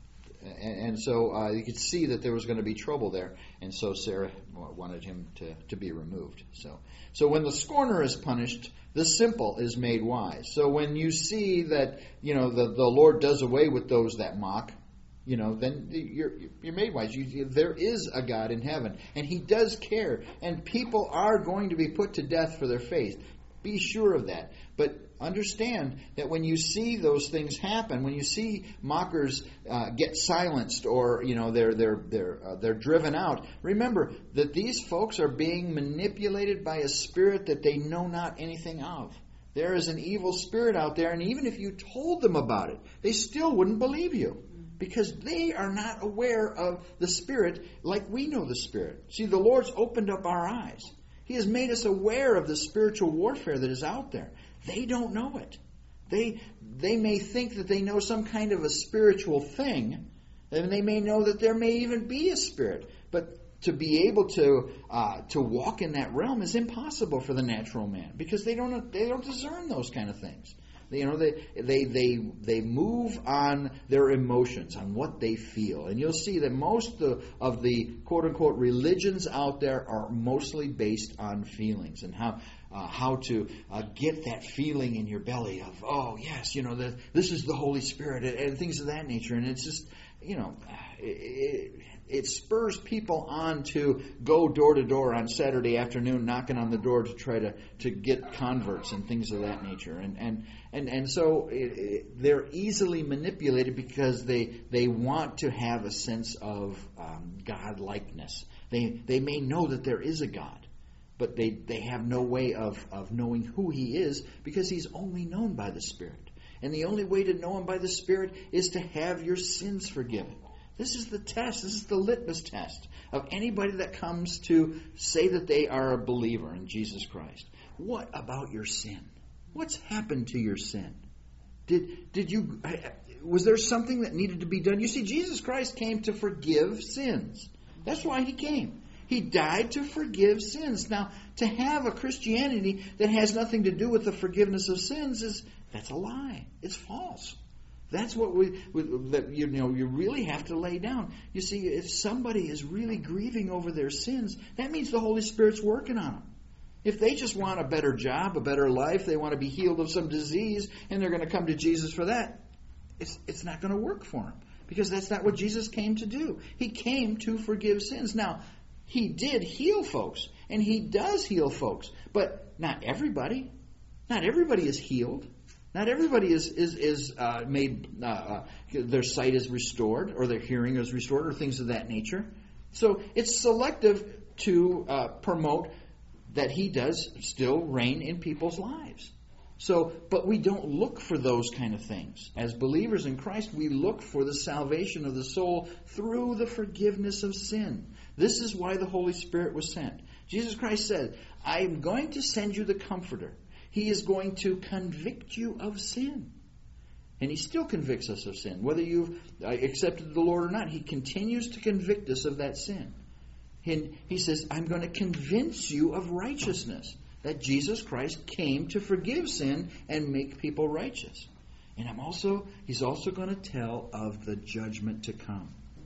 And, and so uh, you could see that there was going to be trouble there. And so Sarah wanted him to, to be removed. So, so when the scorner is punished, the simple is made wise. So when you see that, you know, the, the Lord does away with those that mock, you know, then you're you're made wise. You, there is a God in heaven, and He does care. And people are going to be put to death for their faith. Be sure of that. But understand that when you see those things happen, when you see mockers uh, get silenced, or you know they're they're they're uh, they're driven out, remember that these folks are being manipulated by a spirit that they know not anything of. There is an evil spirit out there, and even if you told them about it, they still wouldn't believe you. Because they are not aware of the Spirit like we know the Spirit. See, the Lord's opened up our eyes. He has made us aware of the spiritual warfare that is out there. They don't know it. They they may think that they know some kind of a spiritual thing, and they may know that there may even be a spirit. But to be able to uh, to walk in that realm is impossible for the natural man, because they don't they don't discern those kind of things. You know, they they they they move on their emotions, on what they feel. And you'll see that most of, of the quote-unquote religions out there are mostly based on feelings, and how uh, how to uh, get that feeling in your belly of, oh, yes, you know, the, this is the Holy Spirit, and, and things of that nature. And it's just, you know, it, it, it spurs people on to go door to door on Saturday afternoon, knocking on the door to try to, to get converts and things of that nature. And and and, and so it, it, they're easily manipulated because they they want to have a sense of um, God-likeness. They they may know that there is a God, but they, they have no way of, of knowing who He is, because He's only known by the Spirit. And the only way to know Him by the Spirit is to have your sins forgiven. This is the test. This is the litmus test of anybody that comes to say that they are a believer in Jesus Christ. What about your sin? What's happened to your sin? Did did you was there something that needed to be done? You see, Jesus Christ came to forgive sins. That's why He came. He died to forgive sins. Now, to have a Christianity that has nothing to do with the forgiveness of sins is that's a lie. It's false. That's what we, we that, you know, you really have to lay down. You see, if somebody is really grieving over their sins, that means the Holy Spirit's working on them. If they just want a better job, a better life, they want to be healed of some disease, and they're going to come to Jesus for that, it's it's not going to work for them, because that's not what Jesus came to do. He came to forgive sins. Now, He did heal folks, and He does heal folks, but not everybody. Not everybody is healed. Not everybody is is is uh, made. Uh, uh, their sight is restored, or their hearing is restored, or things of that nature. So it's selective to uh, promote that He does still reign in people's lives. So, but we don't look for those kind of things. As believers in Christ, we look for the salvation of the soul through the forgiveness of sin. This is why the Holy Spirit was sent. Jesus Christ said, I am going to send you the Comforter. He is going to convict you of sin. And He still convicts us of sin. Whether you've accepted the Lord or not, He continues to convict us of that sin. And He says, I'm going to convince you of righteousness. That Jesus Christ came to forgive sin and make people righteous. And I'm also, He's also going to tell of the judgment to come.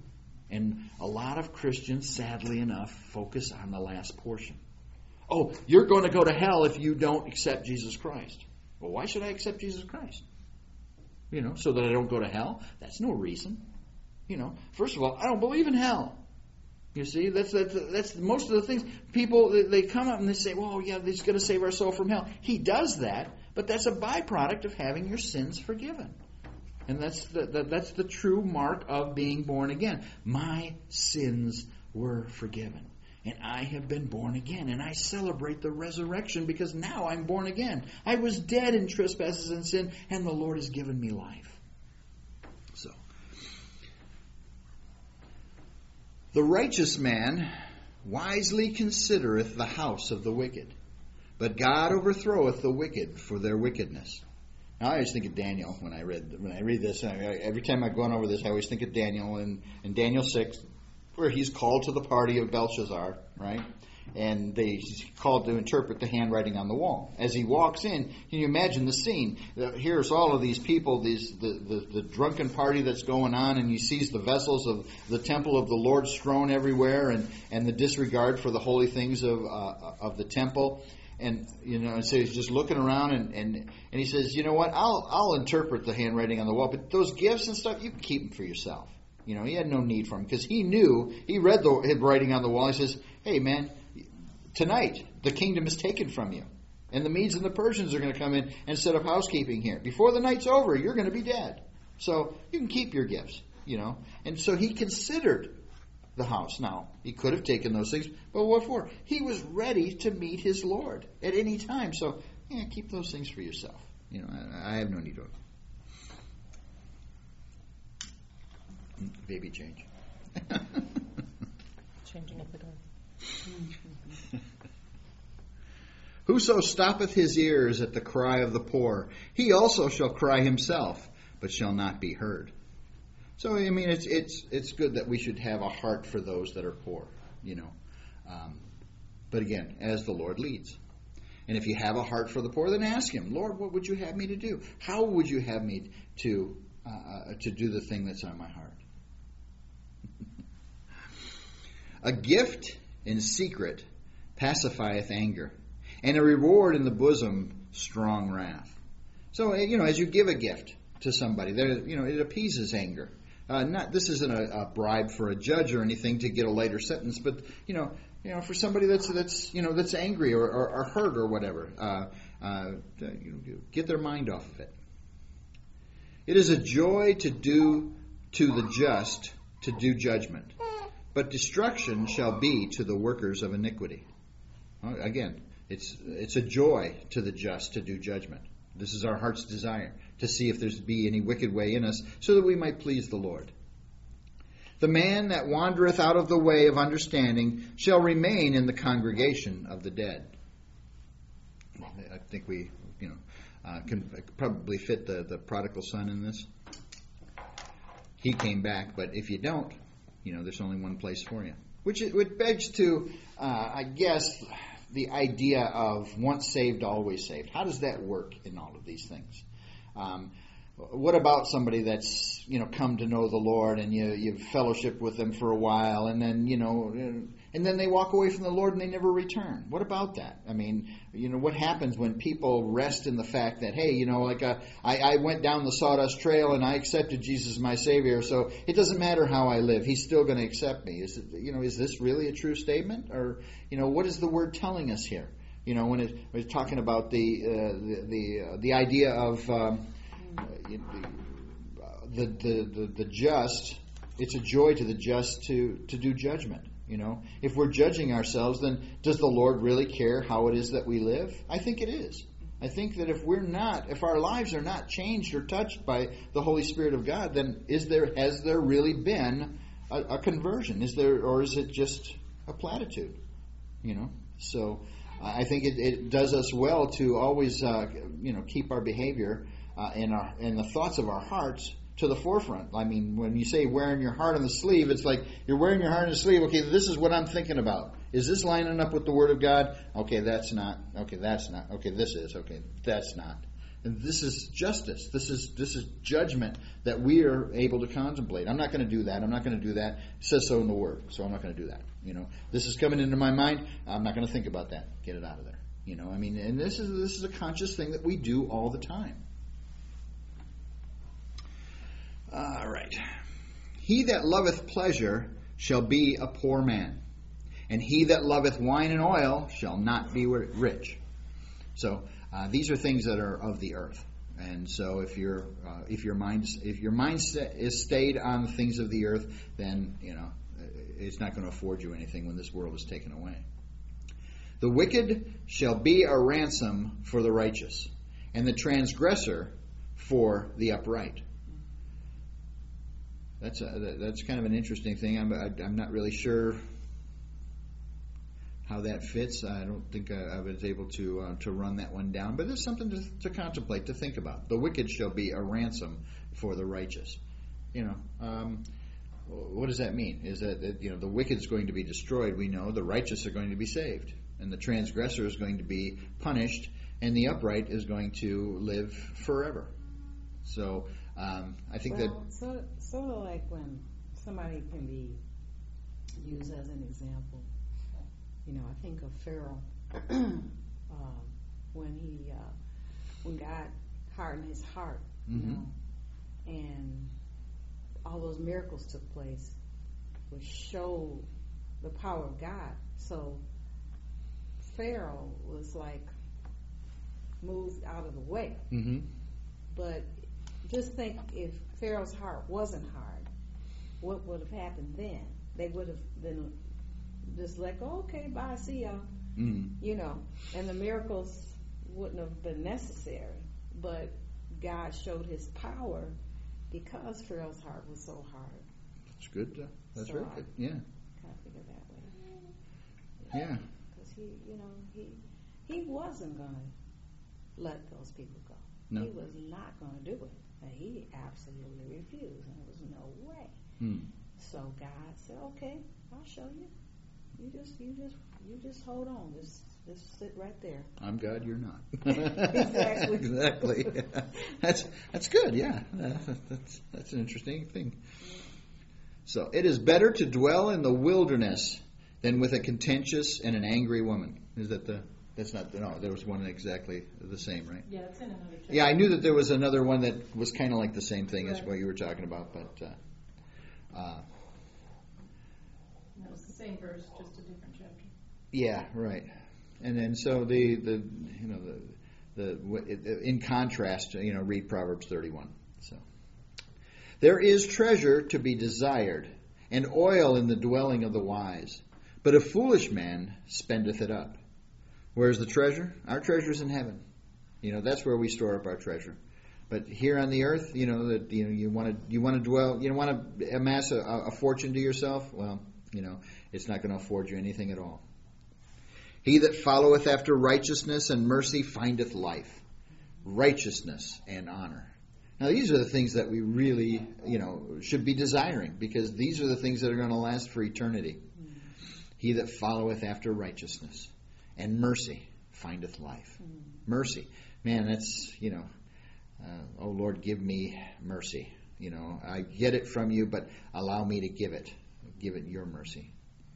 And a lot of Christians, sadly enough, focus on the last portion. Oh, you're going to go to hell if you don't accept Jesus Christ. Well, why should I accept Jesus Christ? You know, so that I don't go to hell? That's no reason. You know, first of all, I don't believe in hell. You see, that's, that's that's most of the things. People, they come up and they say, well, yeah, He's going to save our soul from hell. He does that, but that's a byproduct of having your sins forgiven. And that's the, the, that's the true mark of being born again. My sins were forgiven. And I have been born again. And I celebrate the resurrection because now I'm born again. I was dead in trespasses and sin, and the Lord has given me life. So, the righteous man wisely considereth the house of the wicked, but God overthroweth the wicked for their wickedness. Now, I always think of Daniel when I read when I read this. I, every time I go on over this, I always think of Daniel and in Daniel six. where he's called to the party of Belshazzar, right? And they, he's called to interpret the handwriting on the wall. As he walks in, can you imagine the scene? Here's all of these people, these the, the, the drunken party that's going on, and he sees the vessels of the temple of the Lord strewn everywhere, and, and the disregard for the holy things of uh, of the temple. And you know, so he's just looking around, and, and, and he says, you know what? I'll I'll interpret the handwriting on the wall, but those gifts and stuff, you can keep them for yourself. You know, he had no need for them because he knew, he read the writing on the wall. He says, hey man, tonight the kingdom is taken from you, and the Medes and the Persians are going to come in and set up housekeeping here. Before the night's over, you're going to be dead. So you can keep your gifts, you know. And so he considered the house. Now, he could have taken those things, but what for? He was ready to meet his Lord at any time. So, yeah, keep those things for yourself. You know, I, I have no need of it. Baby change. Changing up the door. Whoso stoppeth his ears at the cry of the poor, he also shall cry himself, but shall not be heard. So, I mean, it's it's it's good that we should have a heart for those that are poor, you know. Um, but again, as the Lord leads. And if you have a heart for the poor, then ask Him, Lord, what would you have me to do? How would you have me to uh, to do the thing that's on my heart? A gift in secret pacifieth anger, and a reward in the bosom strong wrath. So, you know, as you give a gift to somebody, there, you know, it appeases anger. Uh, not this isn't a, a bribe for a judge or anything to get a lighter sentence, but you know, you know, for somebody that's that's you know that's angry or, or, or hurt or whatever, uh, uh, you know, get their mind off of it. It is a joy to do to the just to do judgment, but destruction shall be to the workers of iniquity. Well, again, it's it's a joy to the just to do judgment. This is our heart's desire, to see if there's be any wicked way in us, so that we might please the Lord. The man that wandereth out of the way of understanding shall remain in the congregation of the dead. I think we, you know, uh, can probably fit the, the prodigal son in this. He came back, but if you don't, you know, there's only one place for you. Which it, which begs to, uh, I guess, the idea of once saved, always saved. How does that work in all of these things? Um, what about somebody that's, you know, come to know the Lord and you you've fellowship with them for a while, and then, you know, and then they walk away from the Lord and they never return? What about that? I mean, you know, what happens when people rest in the fact that, hey, you know, like uh, I, I went down the sawdust trail and I accepted Jesus as my Savior, so it doesn't matter how I live, He's still going to accept me. Is it, you know, is this really a true statement? Or, you know, what is the Word telling us here? You know, when it, we're talking about the uh, the the, uh, the idea of um, the, the the the just, it's a joy to the just to to do judgment. You know, if we're judging ourselves, then does the Lord really care how it is that we live? I think it is. I think that if we're not, if our lives are not changed or touched by the Holy Spirit of God, then is there has there really been a, a conversion? Is there, or is it just a platitude? You know, so I think it, it does us well to always, uh, you know, keep our behavior uh, and our and the thoughts of our hearts to the forefront. I mean, when you say wearing your heart on the sleeve, it's like you're wearing your heart on the sleeve. Okay, this is what I'm thinking about. Is this lining up with the Word of God? Okay, that's not. Okay, that's not. Okay, this is. Okay, that's not. And this is justice. This is this is judgment that we are able to contemplate. I'm not going to do that. I'm not going to do that. It says so in the Word, so I'm not going to do that. You know, this is coming into my mind. I'm not going to think about that. Get it out of there. You know, I mean, and this is this is a conscious thing that we do all the time. All right. He that loveth pleasure shall be a poor man, and he that loveth wine and oil shall not be rich. So uh, these are things that are of the earth, and so if your uh, if your mind if your mind is stayed on the things of the earth, then you know it's not going to afford you anything when this world is taken away. The wicked shall be a ransom for the righteous, and the transgressor for the upright. That's a, that's kind of an interesting thing. I'm I'm not really sure how that fits. I don't think I, I was able to uh, to run that one down, but it's something to, to contemplate, to think about. The wicked shall be a ransom for the righteous. You know, um, what does that mean? Is that, that you know the wicked is going to be destroyed? We know the righteous are going to be saved, and the transgressor is going to be punished, and the upright is going to live forever. So um, I think well, that so sort of like when somebody can be used as an example. You know, I think of Pharaoh uh, when he uh, when God hardened his heart, you mm-hmm. know, and all those miracles took place, which showed the power of God. So Pharaoh was like moved out of the way. Mm-hmm. But just think if Pharaoh's heart wasn't hard, what would have happened then? They would have been just like, oh, okay, bye, see y'all. Mm-hmm. You know, and the miracles wouldn't have been necessary. But God showed his power because Pharaoh's heart was so hard. That's good. Uh, that's so very I good. Yeah. Kind of figure that way. Yeah. Because he, you know, he he wasn't going to let those people go. No. He was not going to do it. And he absolutely refused. And there was no way. Mm. So God said, okay, I'll show you. You just, you just, you just hold on. Just, just sit right there. I'm God, you're not. Exactly. Exactly. That's that's good. Yeah, that's that's an interesting thing. So it is better to dwell in the wilderness than with a contentious and an angry woman. Is that the? That's not the, no. There was one exactly the same, right? Yeah, it's in another chapter. Yeah, I knew that there was another one that was kind of like the same thing as Right. what you were talking about, but. Uh, uh, No, it's the same verse, just a different chapter. Yeah, right. And then so the, the you know the the in contrast, you know, read Proverbs thirty-one. So there is treasure to be desired, and oil in the dwelling of the wise, but a foolish man spendeth it up. Where's the treasure? Our treasure's in heaven. You know, that's where we store up our treasure. But here on the earth, you know that you know you want to you want to dwell, you want to amass a, a fortune to yourself. Well, you know, it's not going to afford you anything at all. He that followeth after righteousness and mercy findeth life, righteousness and honor. Now, these are the things that we really, you know, should be desiring, because these are the things that are going to last for eternity. Mm-hmm. He that followeth after righteousness and mercy findeth life. Mm-hmm. Mercy. Man, that's, you know, uh, oh Lord, give me mercy. You know, I get it from you, but allow me to give it. Give it your mercy.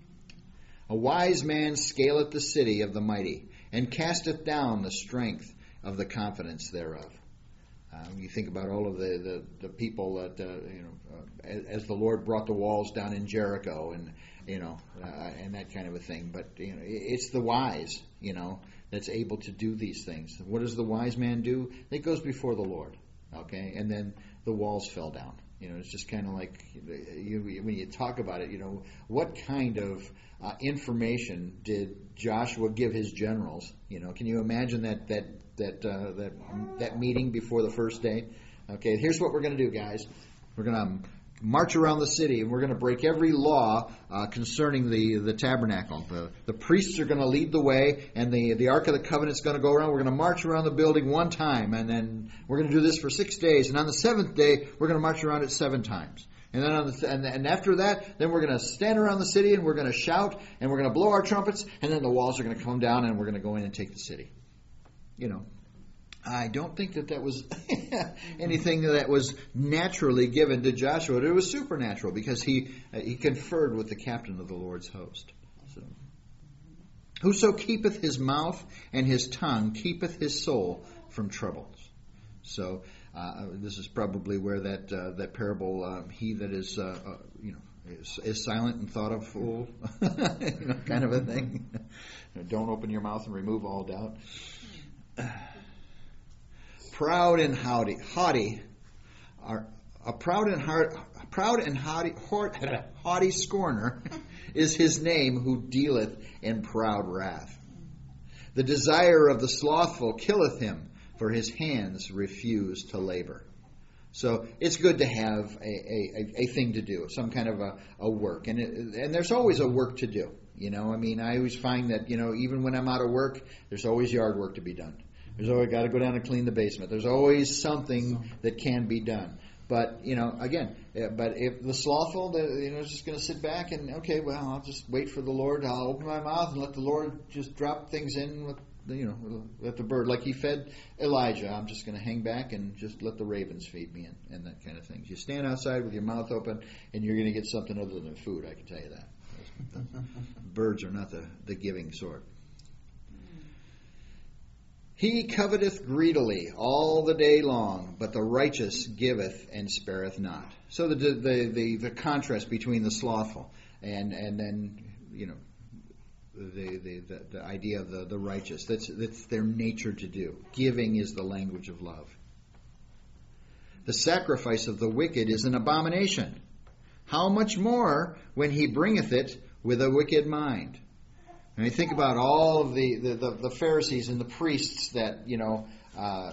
A wise man scaleth the city of the mighty, and casteth down the strength of the confidence thereof. Um, you think about all of the, the, the people that, uh, you know, uh, as, as the Lord brought the walls down in Jericho, and, you know, uh, and that kind of a thing. But, you know, it's the wise, you know, that's able to do these things. What does the wise man do? It goes before the Lord, okay? And then the walls fell down. You know, it's just kind of like, you, when you talk about it, you know, what kind of uh, information did Joshua give his generals? You know, can you imagine that that that uh, that that meeting before the first day? Okay, here's what we're going to do, guys. We're going to march around the city, and we're going to break every law uh, concerning the, the tabernacle. The, the priests are going to lead the way, and the, the Ark of the Covenant is going to go around. We're going to march around the building one time, and then we're going to do this for six days. And on the seventh day, we're going to march around it seven times. And then on the, and, and after that, then we're going to stand around the city, and we're going to shout, and we're going to blow our trumpets, and then the walls are going to come down, and we're going to go in and take the city. You know. I don't think that that was anything that was naturally given to Joshua. It was supernatural, because he uh, he conferred with the captain of the Lord's host. So, whoso keepeth his mouth and his tongue keepeth his soul from troubles. So uh, this is probably where that uh, that parable, uh, he that is uh, uh, you know is, is silent and thought of fool, you know, kind of a thing. Don't open your mouth and remove all doubt. Proud and haughty, haughty, are a proud and haughty, proud and haughty, haughty scorner is his name, who dealeth in proud wrath. The desire of the slothful killeth him, for his hands refuse to labor. So it's good to have a, a, a thing to do, some kind of a, a work, and it, and there's always a work to do. You know, I mean, I always find that, you know, even when I'm out of work, there's always yard work to be done. There's always got to go down and clean the basement. There's always something that can be done. But, you know, again, uh, but if the slothful, the, you know, is just going to sit back and, okay, well, I'll just wait for the Lord. I'll open my mouth and let the Lord just drop things in with, you know, let the bird, like he fed Elijah. I'm just going to hang back and just let the ravens feed me and, and that kind of thing. You stand outside with your mouth open and you're going to get something other than food, I can tell you that. Birds are not the, the giving sort. He coveteth greedily all the day long, but the righteous giveth and spareth not. So the the the, the contrast between the slothful and and then, you know, the the, the, the idea of the, the righteous. That's that's their nature to do. Giving is the language of love. The sacrifice of the wicked is an abomination. How much more when he bringeth it with a wicked mind? And you think about all of the, the, the, the Pharisees and the priests that, you know, uh,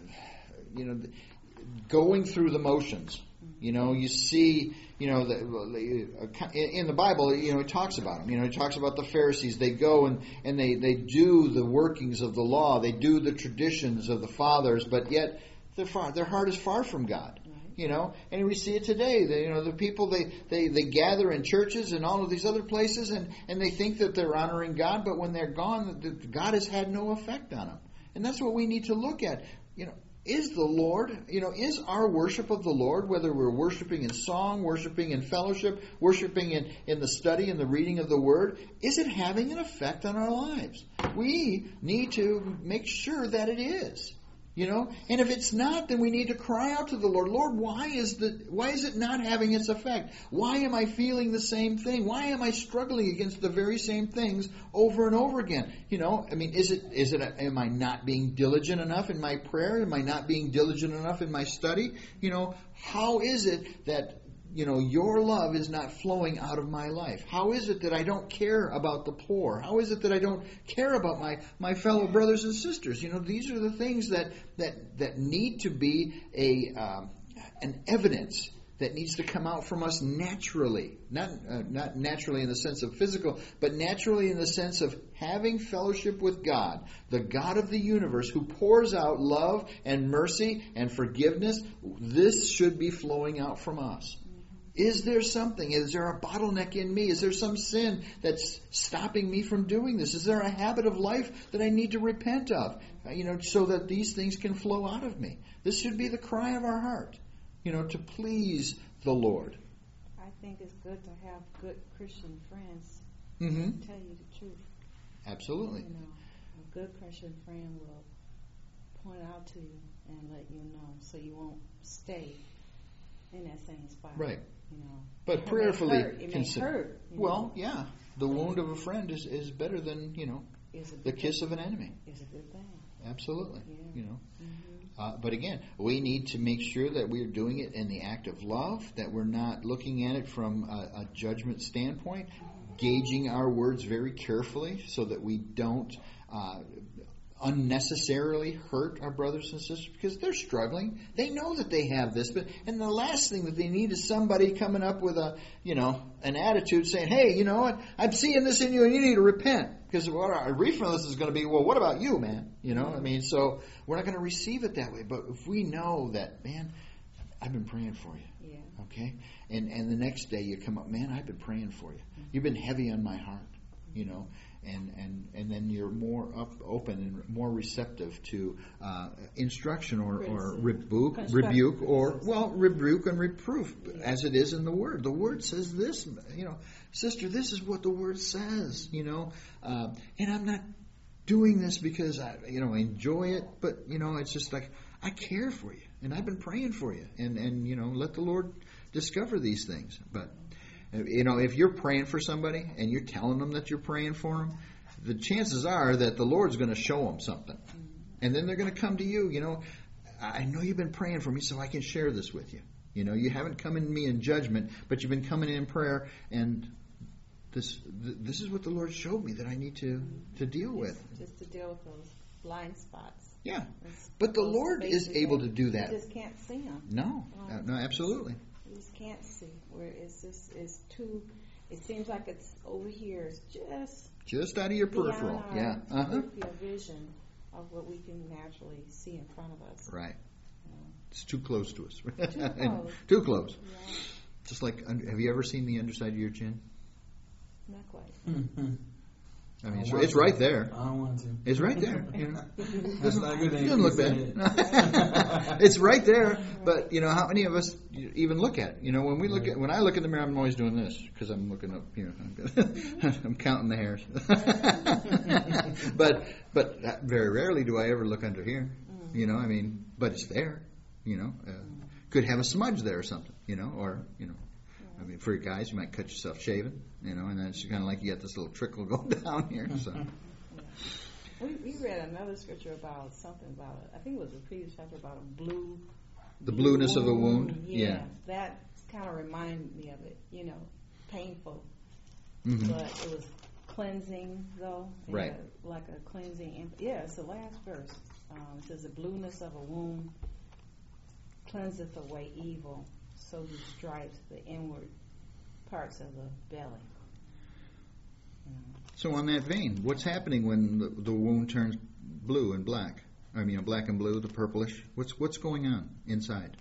you know, going through the motions. You know, you see, you know, the, in the Bible, you know, it talks about them. You know, it talks about the Pharisees. They go and, and they, they do the workings of the law. They do the traditions of the fathers, but yet they're far, their heart is far from God. You know, and we see it today. They, you know, the people, they, they, they gather in churches and all of these other places, and, and they think that they're honoring God, but when they're gone, the, God has had no effect on them. And that's what we need to look at. You know, is the Lord, you know, is our worship of the Lord, whether we're worshiping in song, worshiping in fellowship, worshiping in, in the study and the reading of the Word, is it having an effect on our lives? We need to make sure that it is. You know, and if it's not, then we need to cry out to the Lord. Lord, why is the why is it not having its effect? Why am I feeling the same thing? Why am I struggling against the very same things over and over again? You know, I mean, is it is it am I not being diligent enough in my prayer? Am I not being diligent enough in my study? You know, how is it that, you know, your love is not flowing out of my life? How is it that I don't care about the poor? How is it that I don't care about my, my fellow brothers and sisters? You know, these are the things that that, that need to be a um, an evidence that needs to come out from us naturally. Not uh, not naturally in the sense of physical, but naturally in the sense of having fellowship with God, the God of the universe, who pours out love and mercy and forgiveness. This should be flowing out from us. Is there something? Is there a bottleneck in me? Is there some sin that's stopping me from doing this? Is there a habit of life that I need to repent of? You know, so that these things can flow out of me. This should be the cry of our heart, you know, to please the Lord. I think it's good to have good Christian friends Mm-hmm. to tell you the truth. Absolutely. You know, a good Christian friend will point out to you and let you know, so you won't stay in that same spot. Right. You know, But it prayerfully may hurt. It consider. may hurt. You Well, know. yeah. The wound of a friend is, is better than, you know, It's a the good kiss thing. of an enemy. It's a good thing. Absolutely. Yeah. You know. Mm-hmm. Uh, but again, we need to make sure that we're doing it in the act of love, that we're not looking at it from a, a judgment standpoint, gauging our words very carefully so that we don't uh, unnecessarily hurt our brothers and sisters, because they're struggling. They know that they have this, but and the last thing that they need is somebody coming up with a, you know, an attitude saying, "Hey, you know what? I'm seeing this in you, and you need to repent." Because what our read from this is going to be, well, what about you, man? You know, I mean, so we're not going to receive it that way. But if we know that, man, I've been praying for you. Yeah. Okay, and and the next day you come up, man, I've been praying for you. You've been heavy on my heart. You know, and, and, and then you're more up, open and more receptive to uh, instruction or, or rebuke, rebuke or, well, rebuke and reproof, as it is in the Word. The Word says this, you know, sister, this is what the Word says, you know, uh, and I'm not doing this because I, you know, enjoy it, but, you know, it's just like, I care for you, and I've been praying for you, and, and you know, let the Lord discover these things, but... You know, if you're praying for somebody and you're telling them that you're praying for them, the chances are that the Lord's going to show them something. And then they're going to come to you, you know, I know you've been praying for me so I can share this with you. You know, you haven't come in me in judgment, but you've been coming in prayer, and this this is what the Lord showed me that I need to, to deal with. Just to deal with those blind spots. Yeah. Those- But the those Lord is spaces able that to do that. You just can't see them. No, Um, no, absolutely. You just can't see. Where it's just it's too. It seems like it's over here. It's just Just out of your peripheral. beyond Yeah. our Uh-huh. peripheral vision of what we can naturally see in front of us. Right. You know. It's too close to us. Too close. Too close. Yeah, Just like, have you ever seen the underside of your chin? not quite. I mean, I it's, want it's to. right there. I don't want to. It's right there. You know? That's not good. It doesn't look bad. It's right there, but you know how many of us even look at it? You know, when we look at when I look in the mirror, I'm always doing this because I'm looking up. You know, I'm counting the hairs. but but that, very rarely do I ever look under here. You know, I mean, but it's there. You know, uh, could have a smudge there or something. You know, or you know. I mean, for you guys, you might cut yourself shaving, you know, and then it's kind of like you got this little trickle going down here. So, We, we read another scripture about something about it. I think it was a previous chapter about a blue. the blueness of the wound, Yeah, yeah. that kind of reminded me of it. You know, painful, Mhm. but it was cleansing though. It Right. had like a cleansing. imp- Yeah, it's the last verse. Um, it says the blueness of a wound cleanseth away evil. So he stripes the inward parts of the belly. You know. So, on that vein, what's happening when the, the wound turns blue and black? I mean, black and blue, the purplish. What's what's going on inside?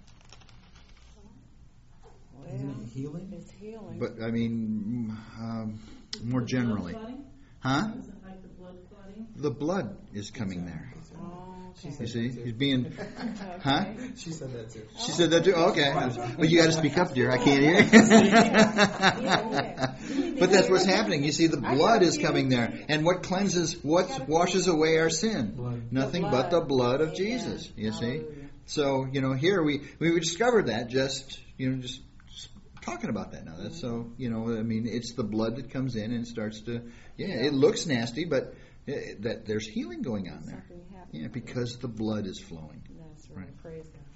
Well, Isn't it healing? it's healing. But I mean, um, more generally, huh? Is it like the blood clotting? The blood is coming there. Oh, She okay. You said see, that too. he's being, huh? Okay. She said that too. She said that too. Okay, well, you got to speak up, dear. I can't hear Yeah, you. yeah. But that's what's happening. You see, the I blood got is you. coming there. And what cleanses, what washes away our sin? Blood. Nothing The but the blood of Amen. Jesus. You see? Hallelujah. So, you know, here we, we discovered that just, you know, just talking about that now. That's so, you know, I mean, it's the blood that comes in and starts to, yeah, it looks nasty, but it, that there's healing going on there. Something happened. Yeah, because the blood is flowing. That's right. Right. Praise God.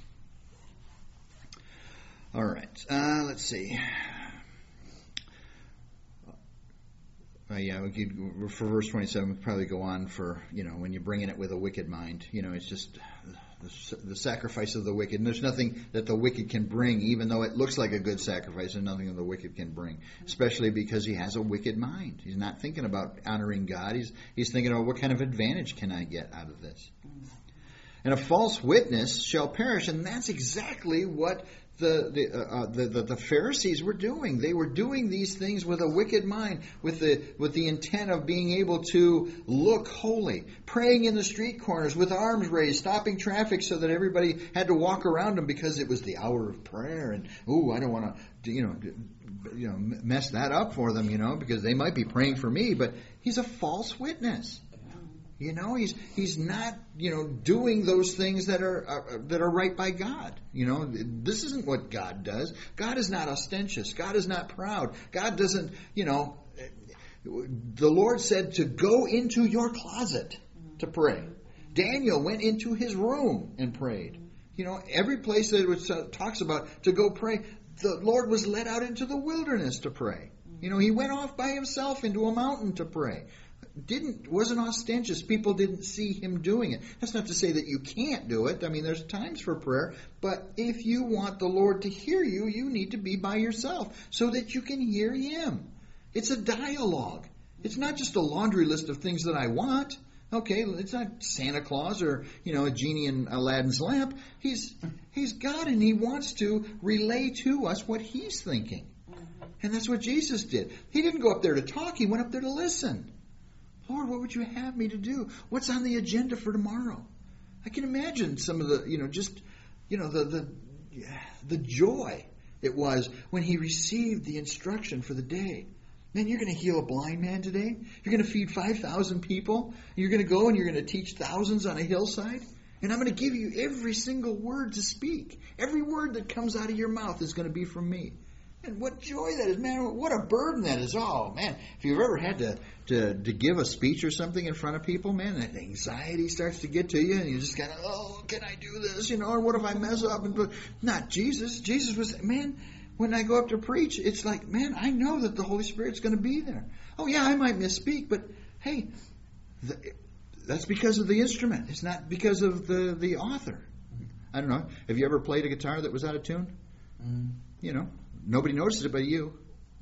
All right. Uh, let's see. Uh, yeah, we could, for verse twenty-seven, we could probably go on for, you know, when you bring in it with a wicked mind. You know, it's just the, the sacrifice of the wicked. And there's nothing that the wicked can bring, even though it looks like a good sacrifice, and nothing that the wicked can bring. Especially because he has a wicked mind. He's not thinking about honoring God. He's, he's thinking about what kind of advantage can I get out of this. And a false witness shall perish. And that's exactly what the the, uh, the the the Pharisees were doing. They were doing these things with a wicked mind, with the with the intent of being able to look holy, praying in the street corners with arms raised, stopping traffic so that everybody had to walk around them because it was the hour of prayer. And ooh, I don't want to, you know, you know, mess that up for them, you know, because they might be praying for me. But he's a false witness. You know, he's he's not, you know, doing those things that are uh, that are right by God. You know, this isn't what God does. God is not ostentatious. God is not proud. God doesn't, you know, the Lord said to go into your closet to pray. Daniel went into his room and prayed. You know, every place that it uh, talks about to go pray, the Lord was led out into the wilderness to pray. You know, he went off by himself into a mountain to pray. Didn't wasn't ostentatious. People didn't see him doing it. That's not to say that you can't do it. I mean, there's times for prayer, but if you want the Lord to hear you, you need to be by yourself so that you can hear him. It's a dialogue. It's not just a laundry list of things that I want. Okay, it's not Santa Claus or, you know, a genie in Aladdin's lamp. He's he's God, and he wants to relay to us what he's thinking. And that's what Jesus did. He didn't go up there to talk. He went up there to listen. Lord, what would you have me to do? What's on the agenda for tomorrow? I can imagine some of the, you know, just, you know, the the the joy it was when he received the instruction for the day. Man, you're going to heal a blind man today? You're going to feed five thousand people? You're going to go and you're going to teach thousands on a hillside? And I'm going to give you every single word to speak. Every word that comes out of your mouth is going to be from me. And what joy that is, man. What a burden that is. Oh, man, if you've ever had to, to, to give a speech or something in front of people, man, that anxiety starts to get to you, and you just kind of, oh, can I do this? You know, or what if I mess up? And not Jesus. Jesus was, man, when I go up to preach, it's like, man, I know that the Holy Spirit's going to be there. Oh, yeah, I might misspeak, but, hey, the, that's because of the instrument. It's not because of the, the author. I don't know. Have you ever played a guitar that was out of tune? Mm. You know. Nobody notices it but you.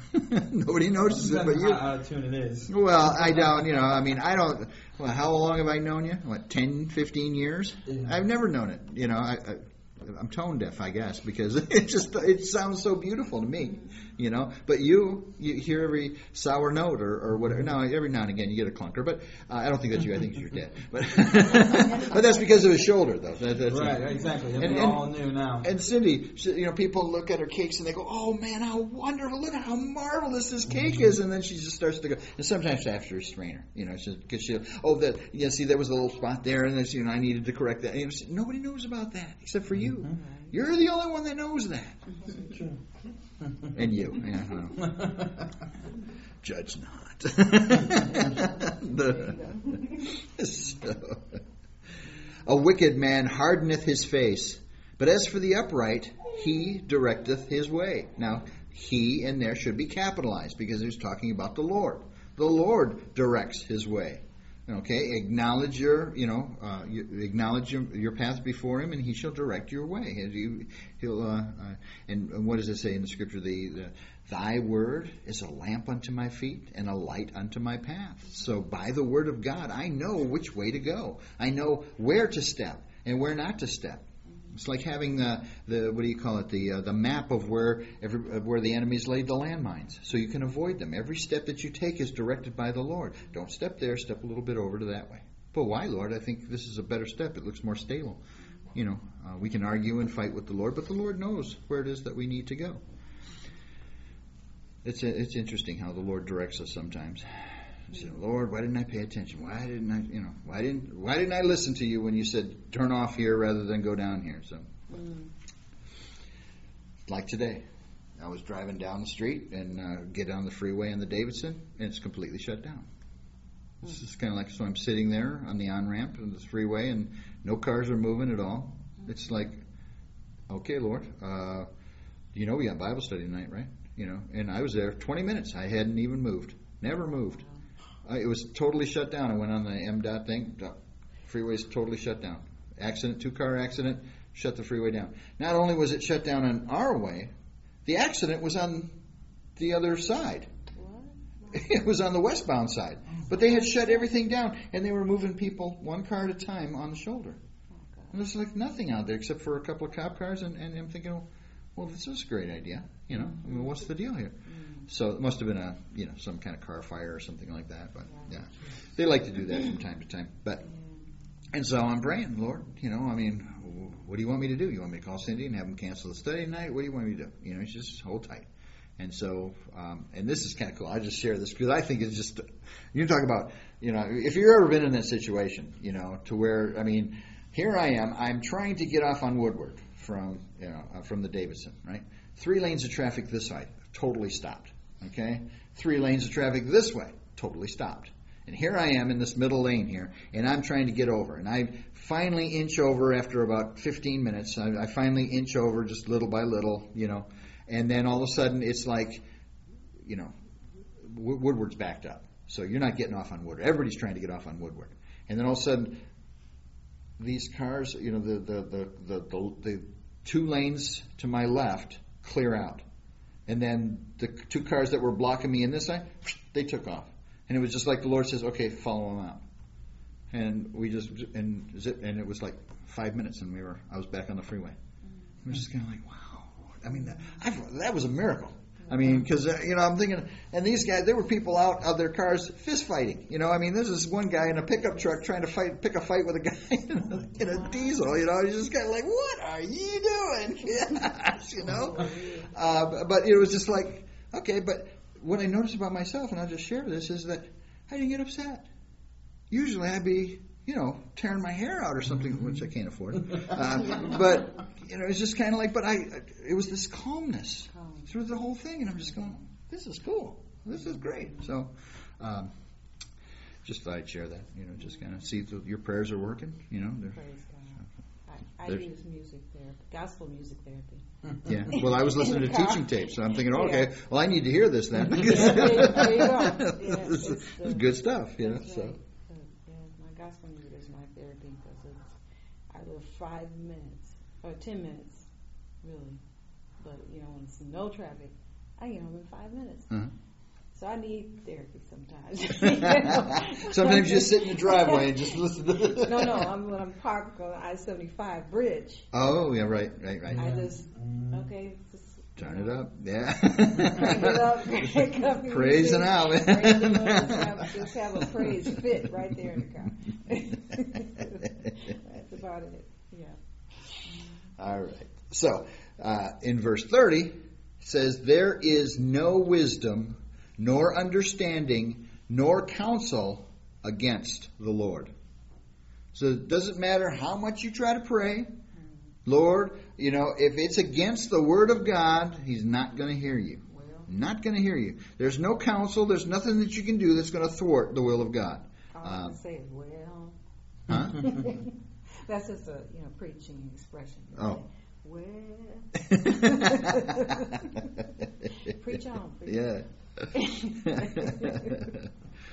Nobody notices it but Depends you. on how out of tune it is. Well, I don't, you know, I mean, I don't, well, how long have I known you? What, ten, fifteen years? Yeah. I've never known it. You know, I, I, I'm tone deaf, I guess, because it just, it sounds so beautiful to me, you know. But you, you hear every sour note or, or whatever. Now, every now and again you get a clunker, but uh, I don't think that's you. I think you're dead. But, but that's because of his shoulder, though. That, that's Right, exactly. And- And, and- all new now. And Cindy, she, you know, people look at her cakes and they go, "Oh man, how wonderful! Look at how marvelous this cake is!" And then she just starts to go. And sometimes I have to restrain her, you know, because she, oh, that, yeah, see, there was a little spot there, and that's, you know, I needed to correct that. And, you know, she, nobody knows about that except for you. Mhm. You're the only one that knows that, True. and you. Yeah, I know. Judge not. The- so, a wicked man hardeneth his face, but as for the upright, he directeth his way. Now, he in there should be capitalized because he's talking about the Lord. The Lord directs his way. Okay, acknowledge your, you know, uh, you, acknowledge your, your path before him, and he shall direct your way. And you, he'll, uh, uh, and, and what does it say in the scripture? The, the Thy word is a lamp unto my feet and a light unto my path. So by the word of God, I know which way to go. I know where to step and where not to step. It's like having the, the what do you call it, the uh, the map of where every, of where the enemies laid the landmines, so you can avoid them. Every step that you take is directed by the Lord. Don't step there, step a little bit over to that way. But why, Lord? I think this is a better step. It looks more stable. You know, uh, we can argue and fight with the Lord, but the Lord knows where it is that we need to go. It's a, it's interesting how the Lord directs us sometimes. You say, Lord, why didn't I pay attention? Why didn't I, you know, why didn't why didn't I listen to you when you said turn off here rather than go down here? So, Mm. like today, I was driving down the street and uh, get on the freeway on the Davidson, and it's completely shut down. This is kind of like, so I'm sitting there on the on ramp of the freeway, and no cars are moving at all. It's like, okay, Lord, uh, you know we got Bible study tonight, right? You know, and I was there twenty minutes. I hadn't even moved, never moved. Uh, it was totally shut down. I went on the M DOT thing. The freeway's totally shut down. Accident, two-car accident, shut the freeway down. Not only was it shut down on our way, the accident was on the other side. What? It was on the westbound side. But they had shut everything down, and they were moving people one car at a time on the shoulder. Oh, God. And there's like nothing out there except for a couple of cop cars, and, and I'm thinking, well, this is a great idea. You know, I mean, what's the deal here? So it must have been a, you know, some kind of car fire or something like that. But yeah, they like to do that from time to time. But and so I'm praying, Lord, you know, I mean, what do you want me to do? You want me to call Cindy and have them cancel the study tonight? What do you want me to do? You know, it's just hold tight. And so, um, and this is kind of cool. I just share this because I think it's just, you talk about, you know, if you've ever been in that situation, you know, to where, I mean, here I am, I'm trying to get off on Woodward from, you know, uh, from the Davidson, right? Three lanes of traffic this side, totally stopped, okay? Three lanes of traffic this way, totally stopped. And here I am in this middle lane here, and I'm trying to get over. And I finally inch over after about fifteen minutes. I, I finally inch over just little by little, you know. And then all of a sudden, it's like, you know, Woodward's backed up. So you're not getting off on Woodward. Everybody's trying to get off on Woodward. And then all of a sudden, these cars, you know, the the the the, the, the two lanes to my left clear out. And then the two cars that were blocking me in this side, they took off. And it was just like the Lord says, okay, follow them out. And we just, and zip, and it was like five minutes and we were, I was back on the freeway. I was just kind of like, wow. I mean, that, I've, that was a miracle. I mean, because, uh, you know, I'm thinking, and these guys, there were people out of their cars fist fighting. You know, I mean, there's this one guy in a pickup truck trying to fight, pick a fight with a guy in a, in a diesel. You know, he's just kind of like, what are you doing? Yes, you know. Uh, but it was just like, okay, but what I noticed about myself, and I'll just share this, is that I didn't get upset. Usually I'd be, you know, tearing my hair out or something, which I can't afford. Uh, but, you know, it's just kind of like, but I, it was this calmness through the whole thing, and I'm just going, this is cool. This is great. So, um, just thought I'd share that, you know, just kind of see if your prayers are working, you know. Praise God. I, I There's- use music therapy, gospel music therapy. Yeah. Well, I was listening to teaching tapes, so I'm thinking, oh, okay, well, I need to hear this then. there, there you go. Yeah, this is it's this the- is good stuff, you know. That's So. right. So, yeah, my gospel music is my therapy because it's I live five minutes or ten minutes, really. But you know, when it's no traffic, I get home in five minutes. Uh-huh. So I need therapy sometimes. You know? Sometimes you just sit in the driveway and just listen to the... No, no, I'm when I'm parked on the I seventy-five bridge. Oh, yeah, right, right, right. I just, okay. Just, Turn it up, yeah. crank it up, crank up the Praising music, out. praise the Lord, just, have, just have a praise fit right there in the car. That's about it, yeah. All right. So, uh, in verse thirty, it says, there is no wisdom, nor understanding, nor counsel against the Lord. So it doesn't matter how much you try to pray, Lord, you know, if it's against the Word of God, He's not going to hear you. Well, Not going to hear you. There's no counsel, there's nothing that you can do that's going to thwart the will of God. all I Um, can say is, well. Huh? That's just a, you know, preaching expression. Oh. Well. Preach on. Preach Yeah. on.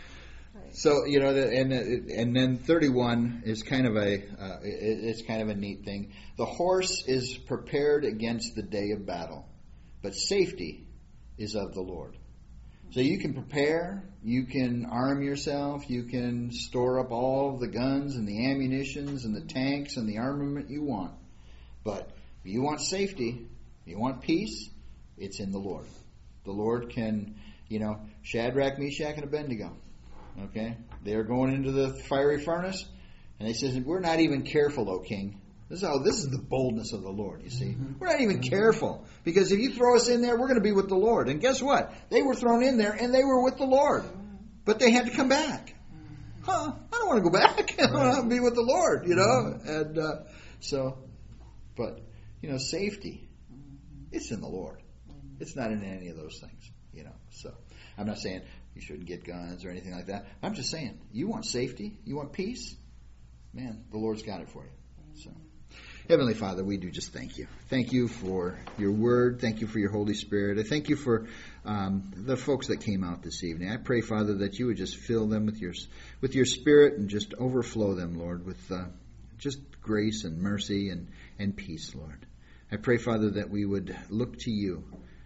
So you know, the, and and then thirty-one is kind of a uh, it, it's kind of a neat thing. The horse is prepared against the day of battle, but safety is of the Lord. So you can prepare, you can arm yourself, you can store up all the guns and the ammunitions and the tanks and the armament you want. But if you want safety, if you want peace, it's in the Lord. The Lord can, you know, Shadrach, Meshach, and Abednego. Okay? They are going into the fiery furnace, and they says, we're not even careful, O king. This is, how, this is the boldness of the Lord, you see. Mm-hmm. We're not even careful, because if you throw us in there, we're going to be with the Lord. And guess what? They were thrown in there, and they were with the Lord. But they had to come back. Huh? I don't want to go back. I want to be with the Lord, you know. And uh, so, but, you know, safety, it's in the Lord. It's not in any of those things, you know. So I'm not saying you shouldn't get guns or anything like that. I'm just saying, you want safety, you want peace, man, the Lord's got it for you. So, Heavenly Father, we do just thank you. Thank you for your word. Thank you for your Holy Spirit. I thank you for um, the folks that came out this evening. I pray, Father, that you would just fill them with your with your Spirit and just overflow them, Lord, with uh, just grace and mercy and, and peace, Lord. I pray, Father, that we would look to you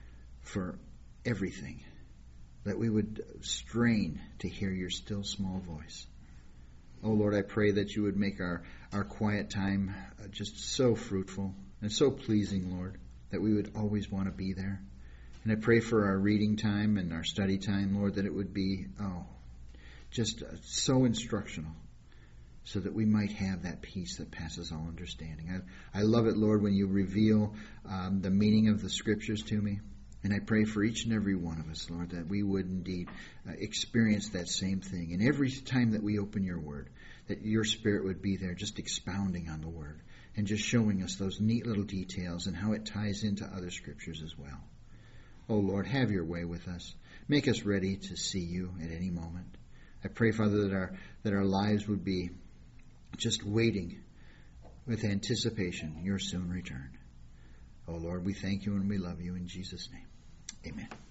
for everything, that we would strain to hear your still small voice. Oh, Lord, I pray that you would make our, our quiet time just so fruitful and so pleasing, Lord, that we would always want to be there. And I pray for our reading time and our study time, Lord, that it would be, oh, just so instructional, so that we might have that peace that passes all understanding. I, I love it, Lord, when you reveal um, the meaning of the Scriptures to me. And I pray for each and every one of us, Lord, that we would indeed uh, experience that same thing. And every time that we open your word, that your Spirit would be there just expounding on the word and just showing us those neat little details and how it ties into other Scriptures as well. Oh, Lord, have your way with us. Make us ready to see you at any moment. I pray, Father, that our, that our lives would be just waiting with anticipation your soon return. Oh, Lord, we thank you and we love you in Jesus' name. Amen.